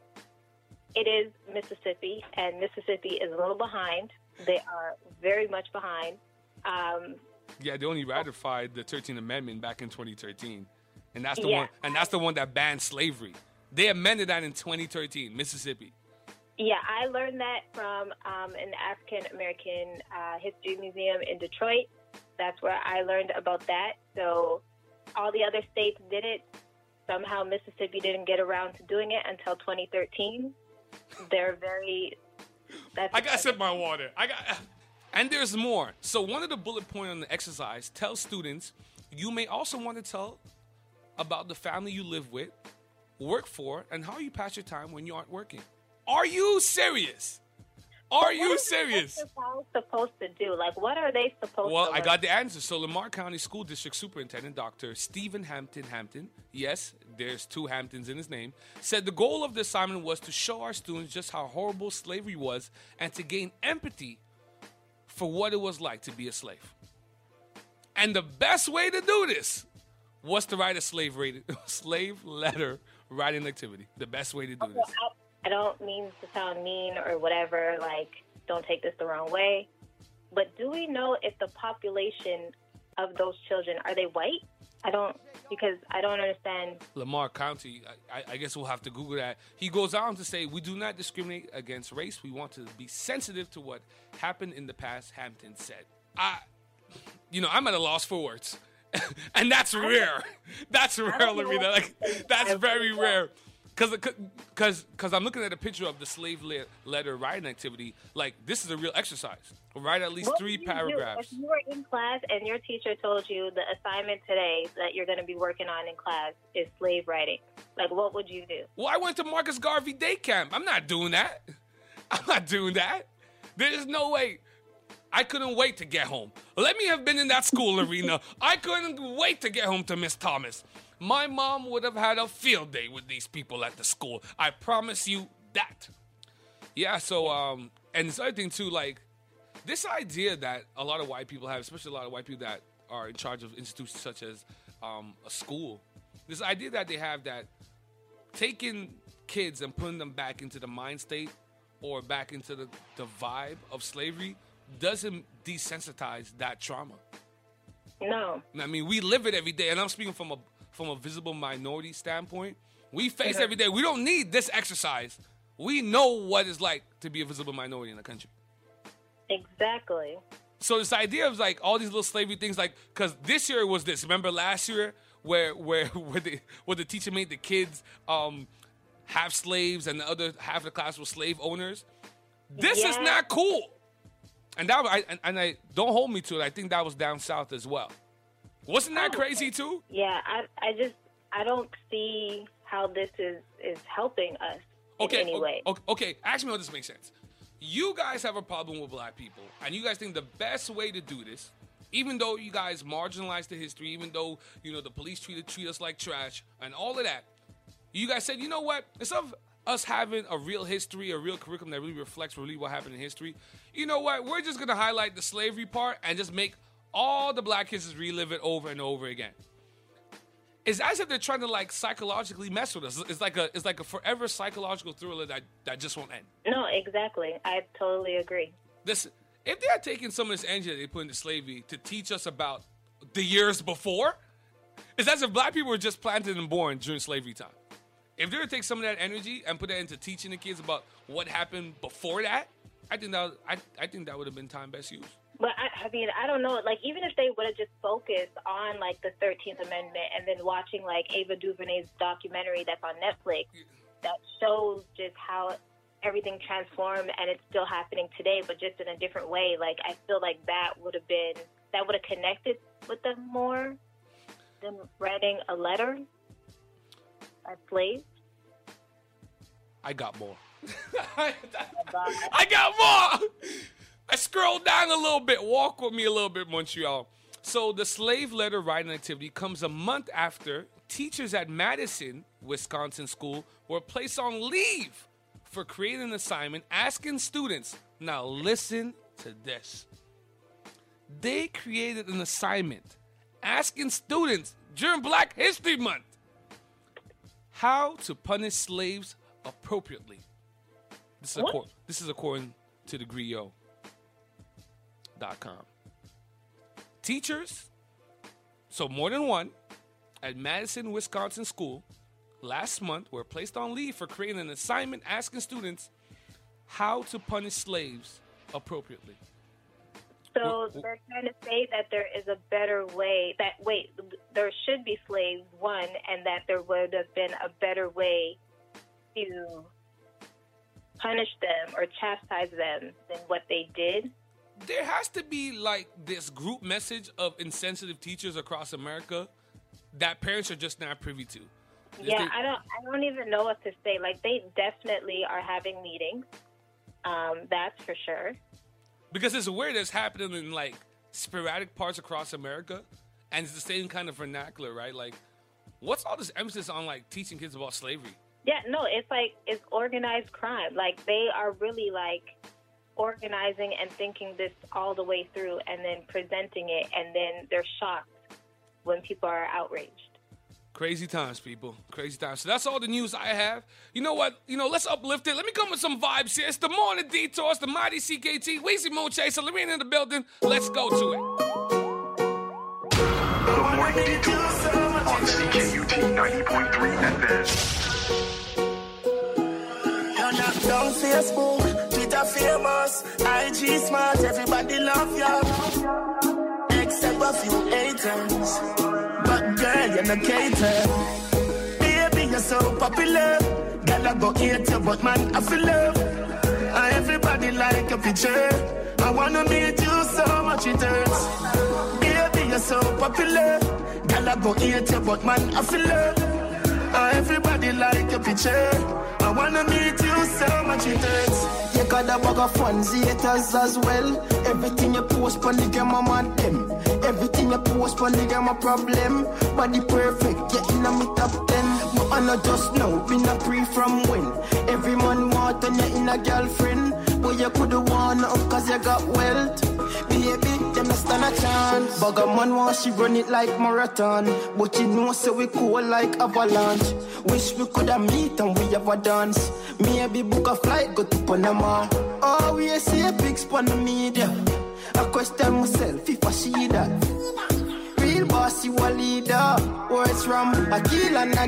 it is Mississippi, and Mississippi is a little behind. They are very much behind. Um, yeah, they only ratified the thirteenth Amendment back in twenty thirteen, and that's the Yeah. one. And that's the one that banned slavery. They amended that in twenty thirteen, Mississippi. Yeah, I learned that from um, an African American uh, History Museum in Detroit. That's where I learned about that. So all the other states did it. Somehow Mississippi didn't get around to doing it until twenty thirteen. They're very... That's I gotta sip my water. I got, and there's more. So one of the bullet point on the exercise tells students you may also want to tell about the family you live with, work for, and how you pass your time when you aren't working. Are you serious? Are you serious? What are supposed to do? Like, what are they supposed Well, to I learn? got the answer. So Lamar County School District Superintendent Doctor Stephen Hampton Hampton, yes, there's two Hamptons in his name, said the goal of the assignment was to show our students just how horrible slavery was and to gain empathy for what it was like to be a slave. And the best way to do this was to write a slave rated, slave letter writing activity. The best way to do this. I don't mean to sound mean or whatever, like, don't take this the wrong way. But do we know if the population of those children, are they white? I don't, because I don't understand. Lamar County, I, I guess we'll have to Google that. He goes on to say, we do not discriminate against race. We want to be sensitive to what happened in the past, Hampton said. I, you know, I'm at a loss for words. And that's rare. That's rare, Lorena. Like, that's very rare. Because cause, cause I'm looking at a picture of the slave le- letter writing activity. Like, this is a real exercise. Write at least What three would you do paragraphs. If you were in class and your teacher told you the assignment today that you're going to be working on in class is slave writing, like, what would you do? Well, I went to Marcus Garvey Day Camp. I'm not doing that. I'm not doing that. There's no way. I couldn't wait to get home. Let me have been in that school arena. I couldn't wait to get home to Miss Thomas. My mom would have had a field day with these people at the school. I promise you that. Yeah, so, um, and this other thing too, like, this idea that a lot of white people have, especially a lot of white people that are in charge of institutions such as um, a school, this idea that they have that taking kids and putting them back into the mind state or back into the, the vibe of slavery doesn't desensitize that trauma. No. I mean, we live it every day, and I'm speaking from a from a visible minority standpoint. We face Mhm. every day. We don't need this exercise. We know what it's like to be a visible minority in the country. Exactly. So this idea of like all these little slavery things, like, because this year was this. Remember last year where where where the where the teacher made the kids um have slaves and the other half of the class was slave owners. This is Yeah. not cool. And that I and, and I don't hold me to it. I think that was down south as well. Wasn't that crazy too? Yeah, I I just, I don't see how this is, is helping us Okay, in any o- way. o- okay. Ask me how this makes sense. You guys have a problem with black people, and you guys think the best way to do this, even though you guys marginalize the history, even though, you know, the police treat, treat us like trash, and all of that, you guys said, you know what? Instead of us having a real history, a real curriculum that really reflects really what happened in history, you know what? We're just going to highlight the slavery part and just make all the black kids just relive it over and over again. It's as if they're trying to like psychologically mess with us. It's like a it's like a forever psychological thriller that, that just won't end. No, exactly. I totally agree. Listen, if they had taken some of this energy that they put into slavery to teach us about the years before, it's as if black people were just planted and born during slavery time. If they were to take some of that energy and put that into teaching the kids about what happened before that, I think that I I think that would have been time best used. But I, I mean, I don't know. Like, even if they would have just focused on like the thirteenth Amendment and then watching like Ava DuVernay's documentary that's on Netflix, that shows just how everything transformed and it's still happening today, but just in a different way. Like, I feel like that would have been that would have connected with them more than writing a letter as slaves. I got more. I got more. I scrolled down a little bit. Walk with me a little bit, Montreal. So the slave letter writing activity comes a month after teachers at Madison, Wisconsin school were placed on leave for creating an assignment asking students. Now listen to this. They created an assignment asking students during Black History Month how to punish slaves appropriately. This is, acor- this is according to the griot dot com. Teachers, so more than one, at Madison, Wisconsin school last month were placed on leave for creating an assignment asking students how to punish slaves appropriately. So they're trying to say that there is a better way, that, wait, there should be slaves, one, and that there would have been a better way to punish them or chastise them than what they did. There has to be like this group message of insensitive teachers across America that parents are just not privy to. Just Yeah, they- I don't I don't even know what to say. Like, they definitely are having meetings. Um, that's for sure. Because it's weird that's happening in like sporadic parts across America, and it's the same kind of vernacular, right? Like, what's all this emphasis on like teaching kids about slavery? Yeah, no, it's like, it's organized crime. Like, they are really like organizing and thinking this all the way through and then presenting it, and then they're shocked when people are outraged. Crazy times, people. Crazy times. So that's all the news I have. You know what? You know, let's uplift it. Let me come with some vibes here. It's the Morning Detour. It's the Mighty C K T. Weezy Moon Chaser. Lorena in the building. Let's go to it. The Morning Detour on C K U T ninety point three F M. You're not down Facebook, Twitter famous, I G smart, everybody love you. Except a few haters. But girl, you're not cater. Baby, you're so popular. Girl, I go hate you, but man, I feel love. And everybody like your picture. I wanna meet you so much it hurts. Baby, you're so popular. Girl, I go hate you, but man, I feel love. And everybody like your picture. I wanna meet you so much it hurts. You got a bag of fans, haters as well. Everything you post on the game, I'm on them. Everything you post on the game, a problem. Body perfect, yeah, in a me top ten. But I not just know, been a pre from when. Every man want and you in a girlfriend. But you coulda won up cause you got wealth. Baby, them not stand a chance. Bag of man want she run it like marathon. But you know so we cool like avalanche. Wish we coulda meet and we have a dance. Maybe book a flight, go to Panama. Oh, we see a big spon the media. I question myself if I see that. Real boss, you a leader. Words from Akil and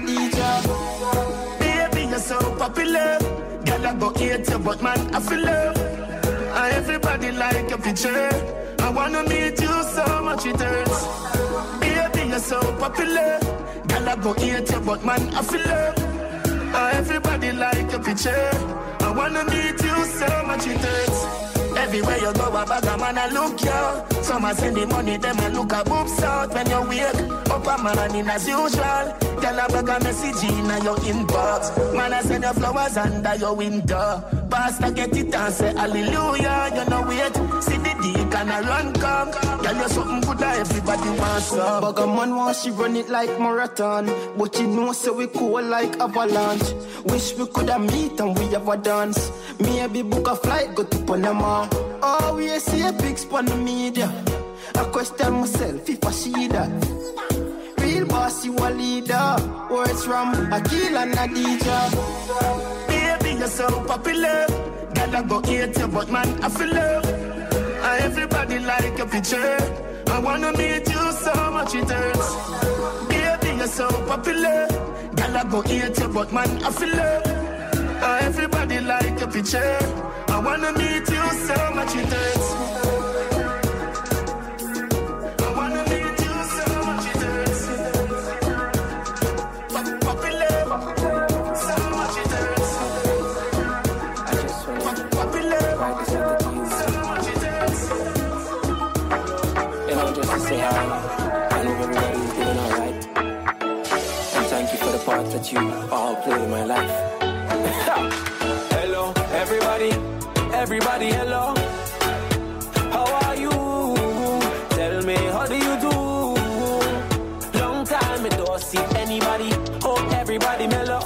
Adija. Baby, you're so popular. Girl, I go hate you, but man, I feel love. And everybody like your picture. I wanna meet you so much it hurts. Baby, you're so popular. Girl, I go hate you, but man, I feel love. And everybody like your picture. I wanna meet you so much it hurts. Everywhere you go, a bag of man, I look you. Some a send the money, them a look a boobs out. When you wake up a man in as usual. Girl, a bag a message in your inbox. Man, I send your flowers under your window. Pastor get it and say hallelujah. You know wait, see the deacon a run come. Girl, you something good that everybody wants some. Bag of man want she run it like marathon. But you know so we cool like avalanche. Wish we coulda meet and we have a dance. Maybe book a flight, go to Panama. Oh, we see a big spon the media. I question myself if I see that. Real boss, you a leader. Words from Akil and Adija. Baby, you're so popular. Girl, I go hate you, but man, I feel love. And everybody like your picture. I I wanna meet you so much it hurts. Baby, you're so popular. Girl, I go hate you, but man, I feel love. Uh, everybody like your picture. I wanna meet you so much it hurts. I wanna meet you so much it hurts. Popular, so much it hurts. Popular, so much it hurts. You know, just to say hi, I know everybody's doing alright. And thank you for the part that you all play in my life. Hello, everybody, everybody, hello. How are you? Tell me, how do you do? Long time I don't see anybody. Hope everybody mellow.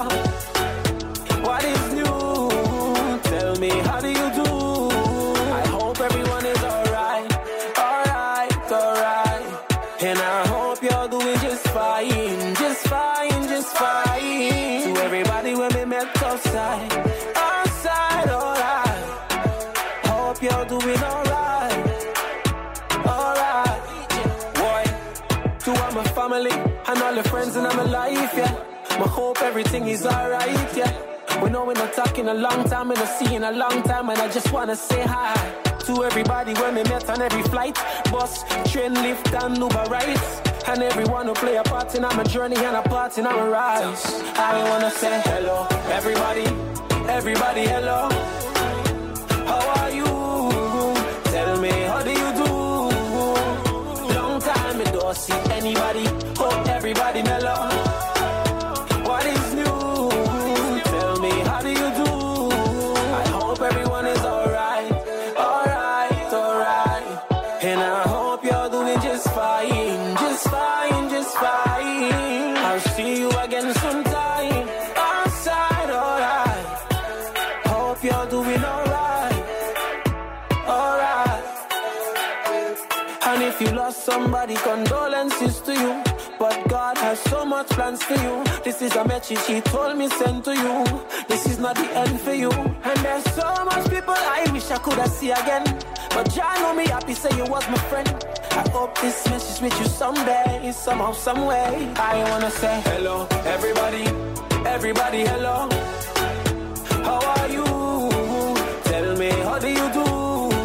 What is new? Tell me, how do you do? I hope everyone is alright, alright, alright. And I hope you're doing just fine, just fine, just fine. To everybody when we met outside, outside, alright. Hope you're doing alright, alright. Boy, to all my family and all the friends in my life, yeah. I hope everything is alright, yeah. We know we're not talking a long time, we're not seeing a long time, and I just wanna say hi to everybody when we met on every flight, bus, train, lift, and Uber rides. And everyone who play a part in my journey and a part in my rise. I wanna say hello, everybody, everybody, hello. How are you? Tell me, how do you do? Long time I don't see anybody. Hope everybody mellow. What is new? Tell me, how do you do? I hope everyone is alright, alright, alright. And I hope you're doing just fine, just fine, just fine. I'll see you again sometime, outside, alright. Hope you're doing alright, alright. And if you lost somebody, condolences to you. But God has so much plans for you. This is a message He told me send to you. This is not the end for you. And there's so much people I wish I could have seen again. But Jah know me happy, say you was my friend. I hope this message with you someday, somehow, some way. I wanna say hello, everybody, everybody, hello. How are you? Tell me, how do you do?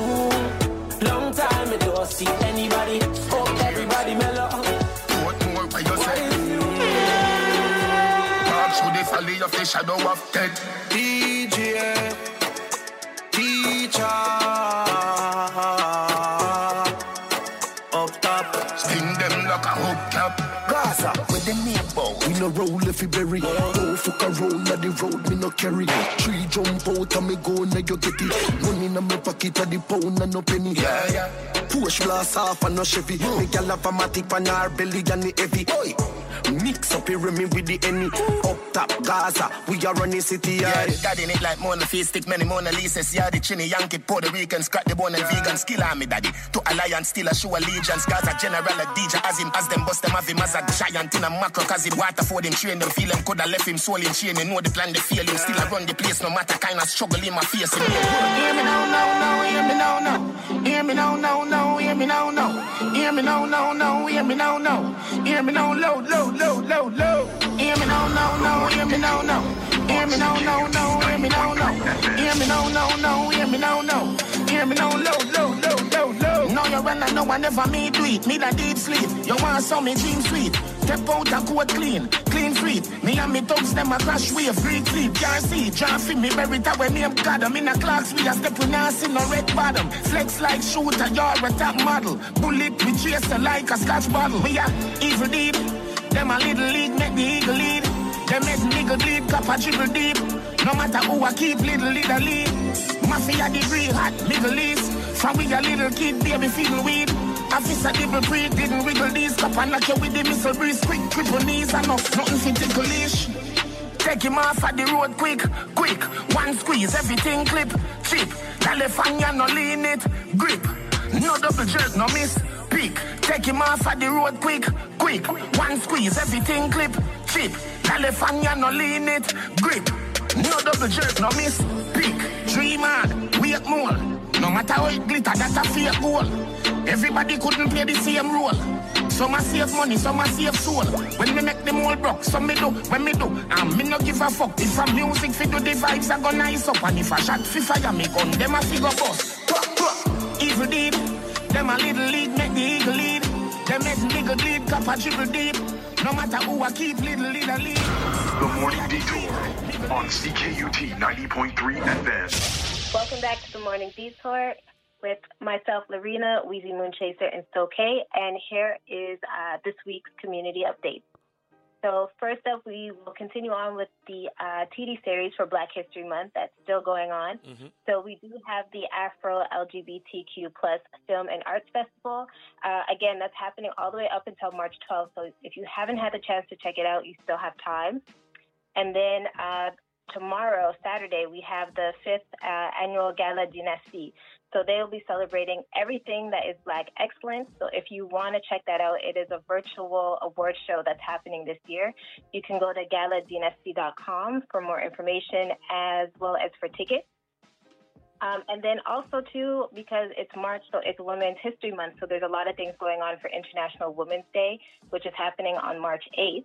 Long time I don't see anybody. Hope everybody mellow. What more by yourself? March through the valley of the shadow of death. D J, teacher. Up top, sting them like a hubcap. Gaza, with the neighbor. We no roll if you bury. Go fuck a roll on the road, me no carry. Three jump out and me go, now you get it. Money in my pocket of the pound and no penny. Yeah, yeah. Push blast off and no Chevy. Me gal have a matic on her belly and the heavy. Oi. Mix up here me with the enemy. Up top Gaza, we are running city. Yeah, daddy in it like Mona Face, stick many Mona Lisa's. Yeah, the chinny Yankee, Puerto Rican, scratch the bone and vegan. Skill on me, daddy. To alliance, still a show allegiance. Gaza general a D J as him, as them bust them have him as a giant in a macro. Cause him water for him, train them, feel him. Coulda left him soul in chain. You know the plan, they feel him. Still I run the place, no matter kind of struggle in my face. Hear me now, no, no, hear me now, no. Hear me now, no, no, hear me now, no. Hear me now, no, no, hear me now, no. Hear me now, low, low, low, low, low. Hear me now, no, no, hear me now, no. Hear me now, no, no, hear me now, no. Hear me now, no, no, hear me now, no. Hear me now, low, low, low, low, low. No, you run, I know I never me do it. Me that deep sleep. You want some me dream sweet. Step out and coat clean, clean feet. Me and me thugs them a crash wave, free clip. Can't see, John fi me bury that when name God. I'm in a clocks, we a step with now see no red bottom. Flex like shooter, you're a top model. Bullet we chase like a scotch bottle. We a evil deep. Them a little league make the eagle lead. Them make nigga bleed, cup a dribble deep. No matter who I keep, little little lead. Mafia degree hot, Middle East. From we a little kid, baby feel weed. Officer double breed, didn't wiggle these. Cup and knock you with the missile breeze. Quick, triple knees, enough, nothing fit ticklish. Take him off at the road quick, quick. One squeeze, everything clip, chip. California no lean it, grip. No double jerk, no miss, peak. Take him off at the road quick, quick. One squeeze, everything clip, chip. California no lean it, grip. No double jerk, no miss, peak. Dream hard, wait more. No matter how it glitter, that's a fake goal. Everybody couldn't play the same role. Some a save money, some a save soul. When me make them all broke, some me do, when me do. And me no give a fuck. If a music fi do the vibes, I go nice up. And if a shot fi fire me gun, them a figure bust. Evil deed, them a little lead, make the eagle lead. Them make nigga bleed, cup a dribble deep. No matter who I keep, little lead a lead. The Morning Detour on C K U T ninety point three F M. Welcome back to the Morning Detour with myself, Lorena, Weezy Moonchaser, and SoK. And here is uh, this week's community update. So first up, we will continue on with the uh, T D series for Black History Month. That's still going on. Mm-hmm. So we do have the Afro L G B T Q plus Film and Arts Festival. Uh, again, that's happening all the way up until March twelfth. So if you haven't had the chance to check it out, you still have time. And then uh, tomorrow, Saturday, we have the fifth uh, annual Gala Dynasty. So they will be celebrating everything that is Black excellence. So if you want to check that out, it is a virtual award show that's happening this year. You can go to gala dynasty dot com for more information as well as for tickets. Um, and then also, too, because it's March, so it's Women's History Month, so there's a lot of things going on for International Women's Day, which is happening on March eighth.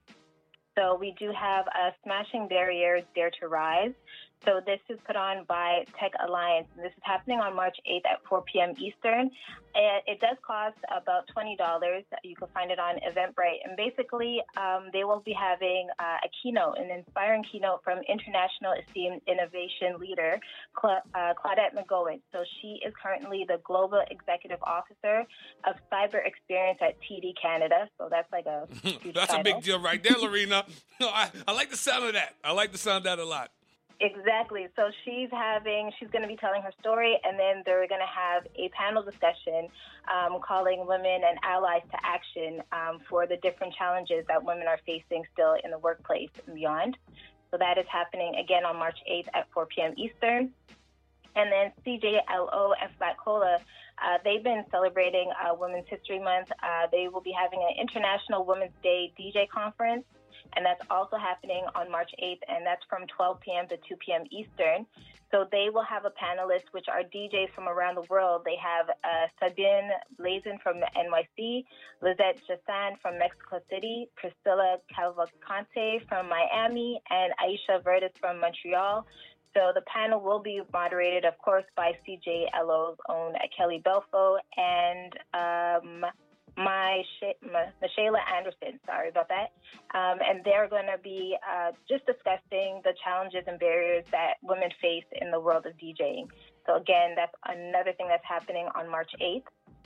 So we do have a Smashing Barriers, Dare to Rise. So this is put on by Tech Alliance, and this is happening on March eighth at four p.m. Eastern. And it does cost about twenty dollars. You can find it on Eventbrite. And basically, um, they will be having uh, a keynote, an inspiring keynote from international esteemed innovation leader, Cla- uh, Claudette McGowan. So she is currently the Global Executive Officer of Cyber Experience at T D Canada. So that's like a huge That's title. a big deal right there, Lorena. I, I like the sound of that. I like the sound of that a lot. Exactly. So she's having, she's going to be telling her story, and then they're going to have a panel discussion um, calling women and allies to action um, for the different challenges that women are facing still in the workplace and beyond. So that is happening again on March eighth at four p.m. Eastern. And then C J L O and Flat Cola, uh, they've been celebrating uh, Women's History Month. Uh, they will be having an International Women's Day D J conference. And that's also happening on March eighth, and that's from twelve p.m. to two p.m. Eastern. So they will have a panelist, which are D Js from around the world. They have uh, Sabine Blazin from N Y C, Lizette Jassan from Mexico City, Priscilla Cavalcante from Miami, and Aisha Verdes from Montreal. So the panel will be moderated, of course, by C J L O's own Kelly Belfo and um, my, my Michaela Anderson, sorry about that. Um, and they're going to be uh, just discussing the challenges and barriers that women face in the world of DJing. So again, that's another thing that's happening on March eighth.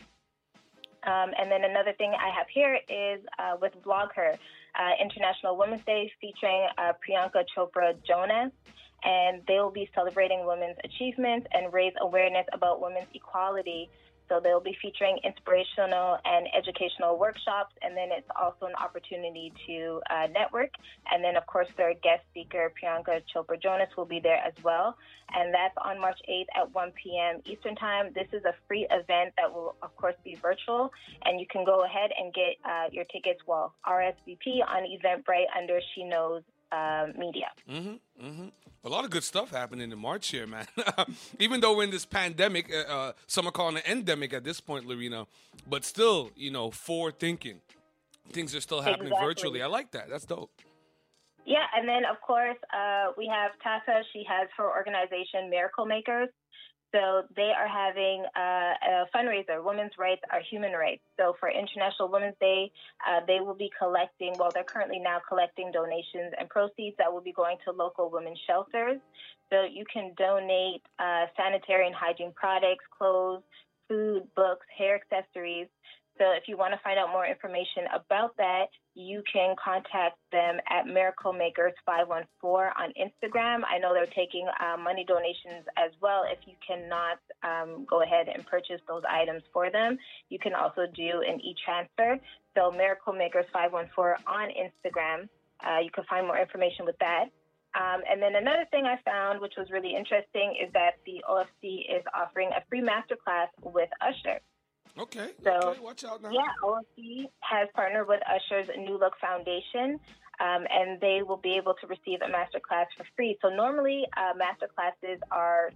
Um, and then another thing I have here is uh, with Blog Her, uh, International Women's Day, featuring uh, Priyanka Chopra Jonas. And they will be celebrating women's achievements and raise awareness about women's equality. So they'll be featuring inspirational and educational workshops, and then it's also an opportunity to uh, network. And then, of course, their guest speaker, Priyanka Chopra Jonas, will be there as well. And that's on March eighth at one p.m. Eastern Time. This is a free event that will, of course, be virtual. And you can go ahead and get uh, your tickets, well, R S V P on Eventbrite under She Knows uh, Media. Mm-hmm, mm-hmm. A lot of good stuff happening in March here, man. Even though we're in this pandemic, uh, uh, some are calling it endemic at this point, Lorena, but still, you know, forward thinking. Things are still happening Exactly. virtually. I like that. That's dope. Yeah, and then, of course, uh, we have Tassa. She has her organization, Miracle Makers. So they are having uh, a fundraiser, Women's Rights are Human Rights. So for International Women's Day, uh, they will be collecting, well, they're currently now collecting donations and proceeds that will be going to local women's shelters. So you can donate uh, sanitary and hygiene products, clothes, food, books, hair accessories. So if you want to find out more information about that, you can contact them at Miracle Makers five one four on Instagram. I know they're taking uh, money donations as well. If you cannot um, go ahead and purchase those items for them, you can also do an e-transfer. So Miracle Makers five one four on Instagram. Uh, you can find more information with that. Um, and then another thing I found, which was really interesting, is that the O F C is offering a free masterclass with Usher. Okay, So, okay, watch out now. Yeah, O F C has partnered with Usher's New Look Foundation, um, and they will be able to receive a masterclass for free. So normally, uh, masterclasses are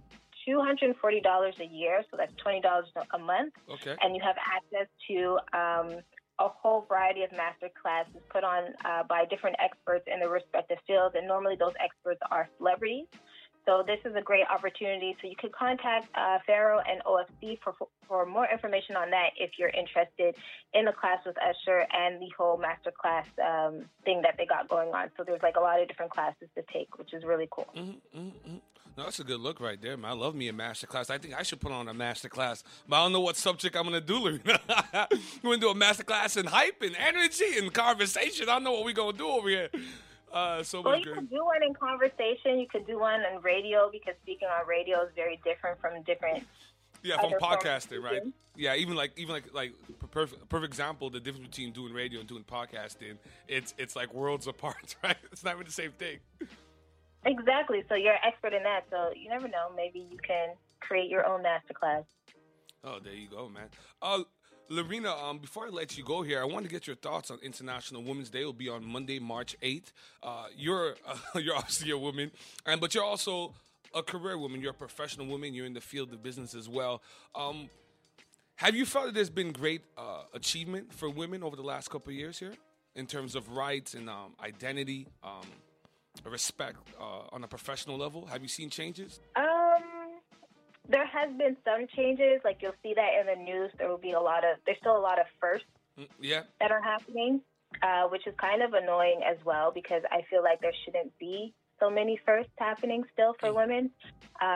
two hundred forty dollars a year, so that's twenty dollars a month. Okay. And you have access to um, a whole variety of master classes put on uh, by different experts in their respective fields, and normally those experts are celebrities. So this is a great opportunity. So you could contact uh, Pharaoh and O F C for for more information on that if you're interested in the class with Usher and the whole master class um, thing that they got going on. So there's like a lot of different classes to take, which is really cool. Mm-hmm, mm-hmm. No, that's a good look right there, man. I love me a master class. I think I should put on a master class, but I don't know what subject I'm going to do, Lorena. We're going to do a master class in hype and energy and conversation. I don't know what we're going to do over here. Uh, so well, much you great. could do one in conversation. You could do one on radio because speaking on radio is very different from different. Yeah, from other forms of podcasting, right? speaking. Yeah, even like even like like perfect perfect example, the difference between doing radio and doing podcasting, it's it's like worlds apart, right? It's not even the same thing. Exactly. So you're an expert in that. So you never know. Maybe you can create your own masterclass. Oh, there you go, man. Uh, Lorena, um, before I let you go here, I want to get your thoughts on International Women's Day. It'll be on Monday, March eighth. Uh, you're uh, you're obviously a woman, and but you're also a career woman. You're a professional woman. You're in the field of business as well. Um, have you felt that there's been great uh, achievement for women over the last couple of years here in terms of rights and um, identity, um, respect uh, on a professional level? Have you seen changes? Um, there has been some changes. Like you'll see that in the news. There will be a lot of. There's still a lot of firsts Mm, yeah. that are happening, uh, which is kind of annoying as well because I feel like there shouldn't be so many firsts happening still for women. Uh,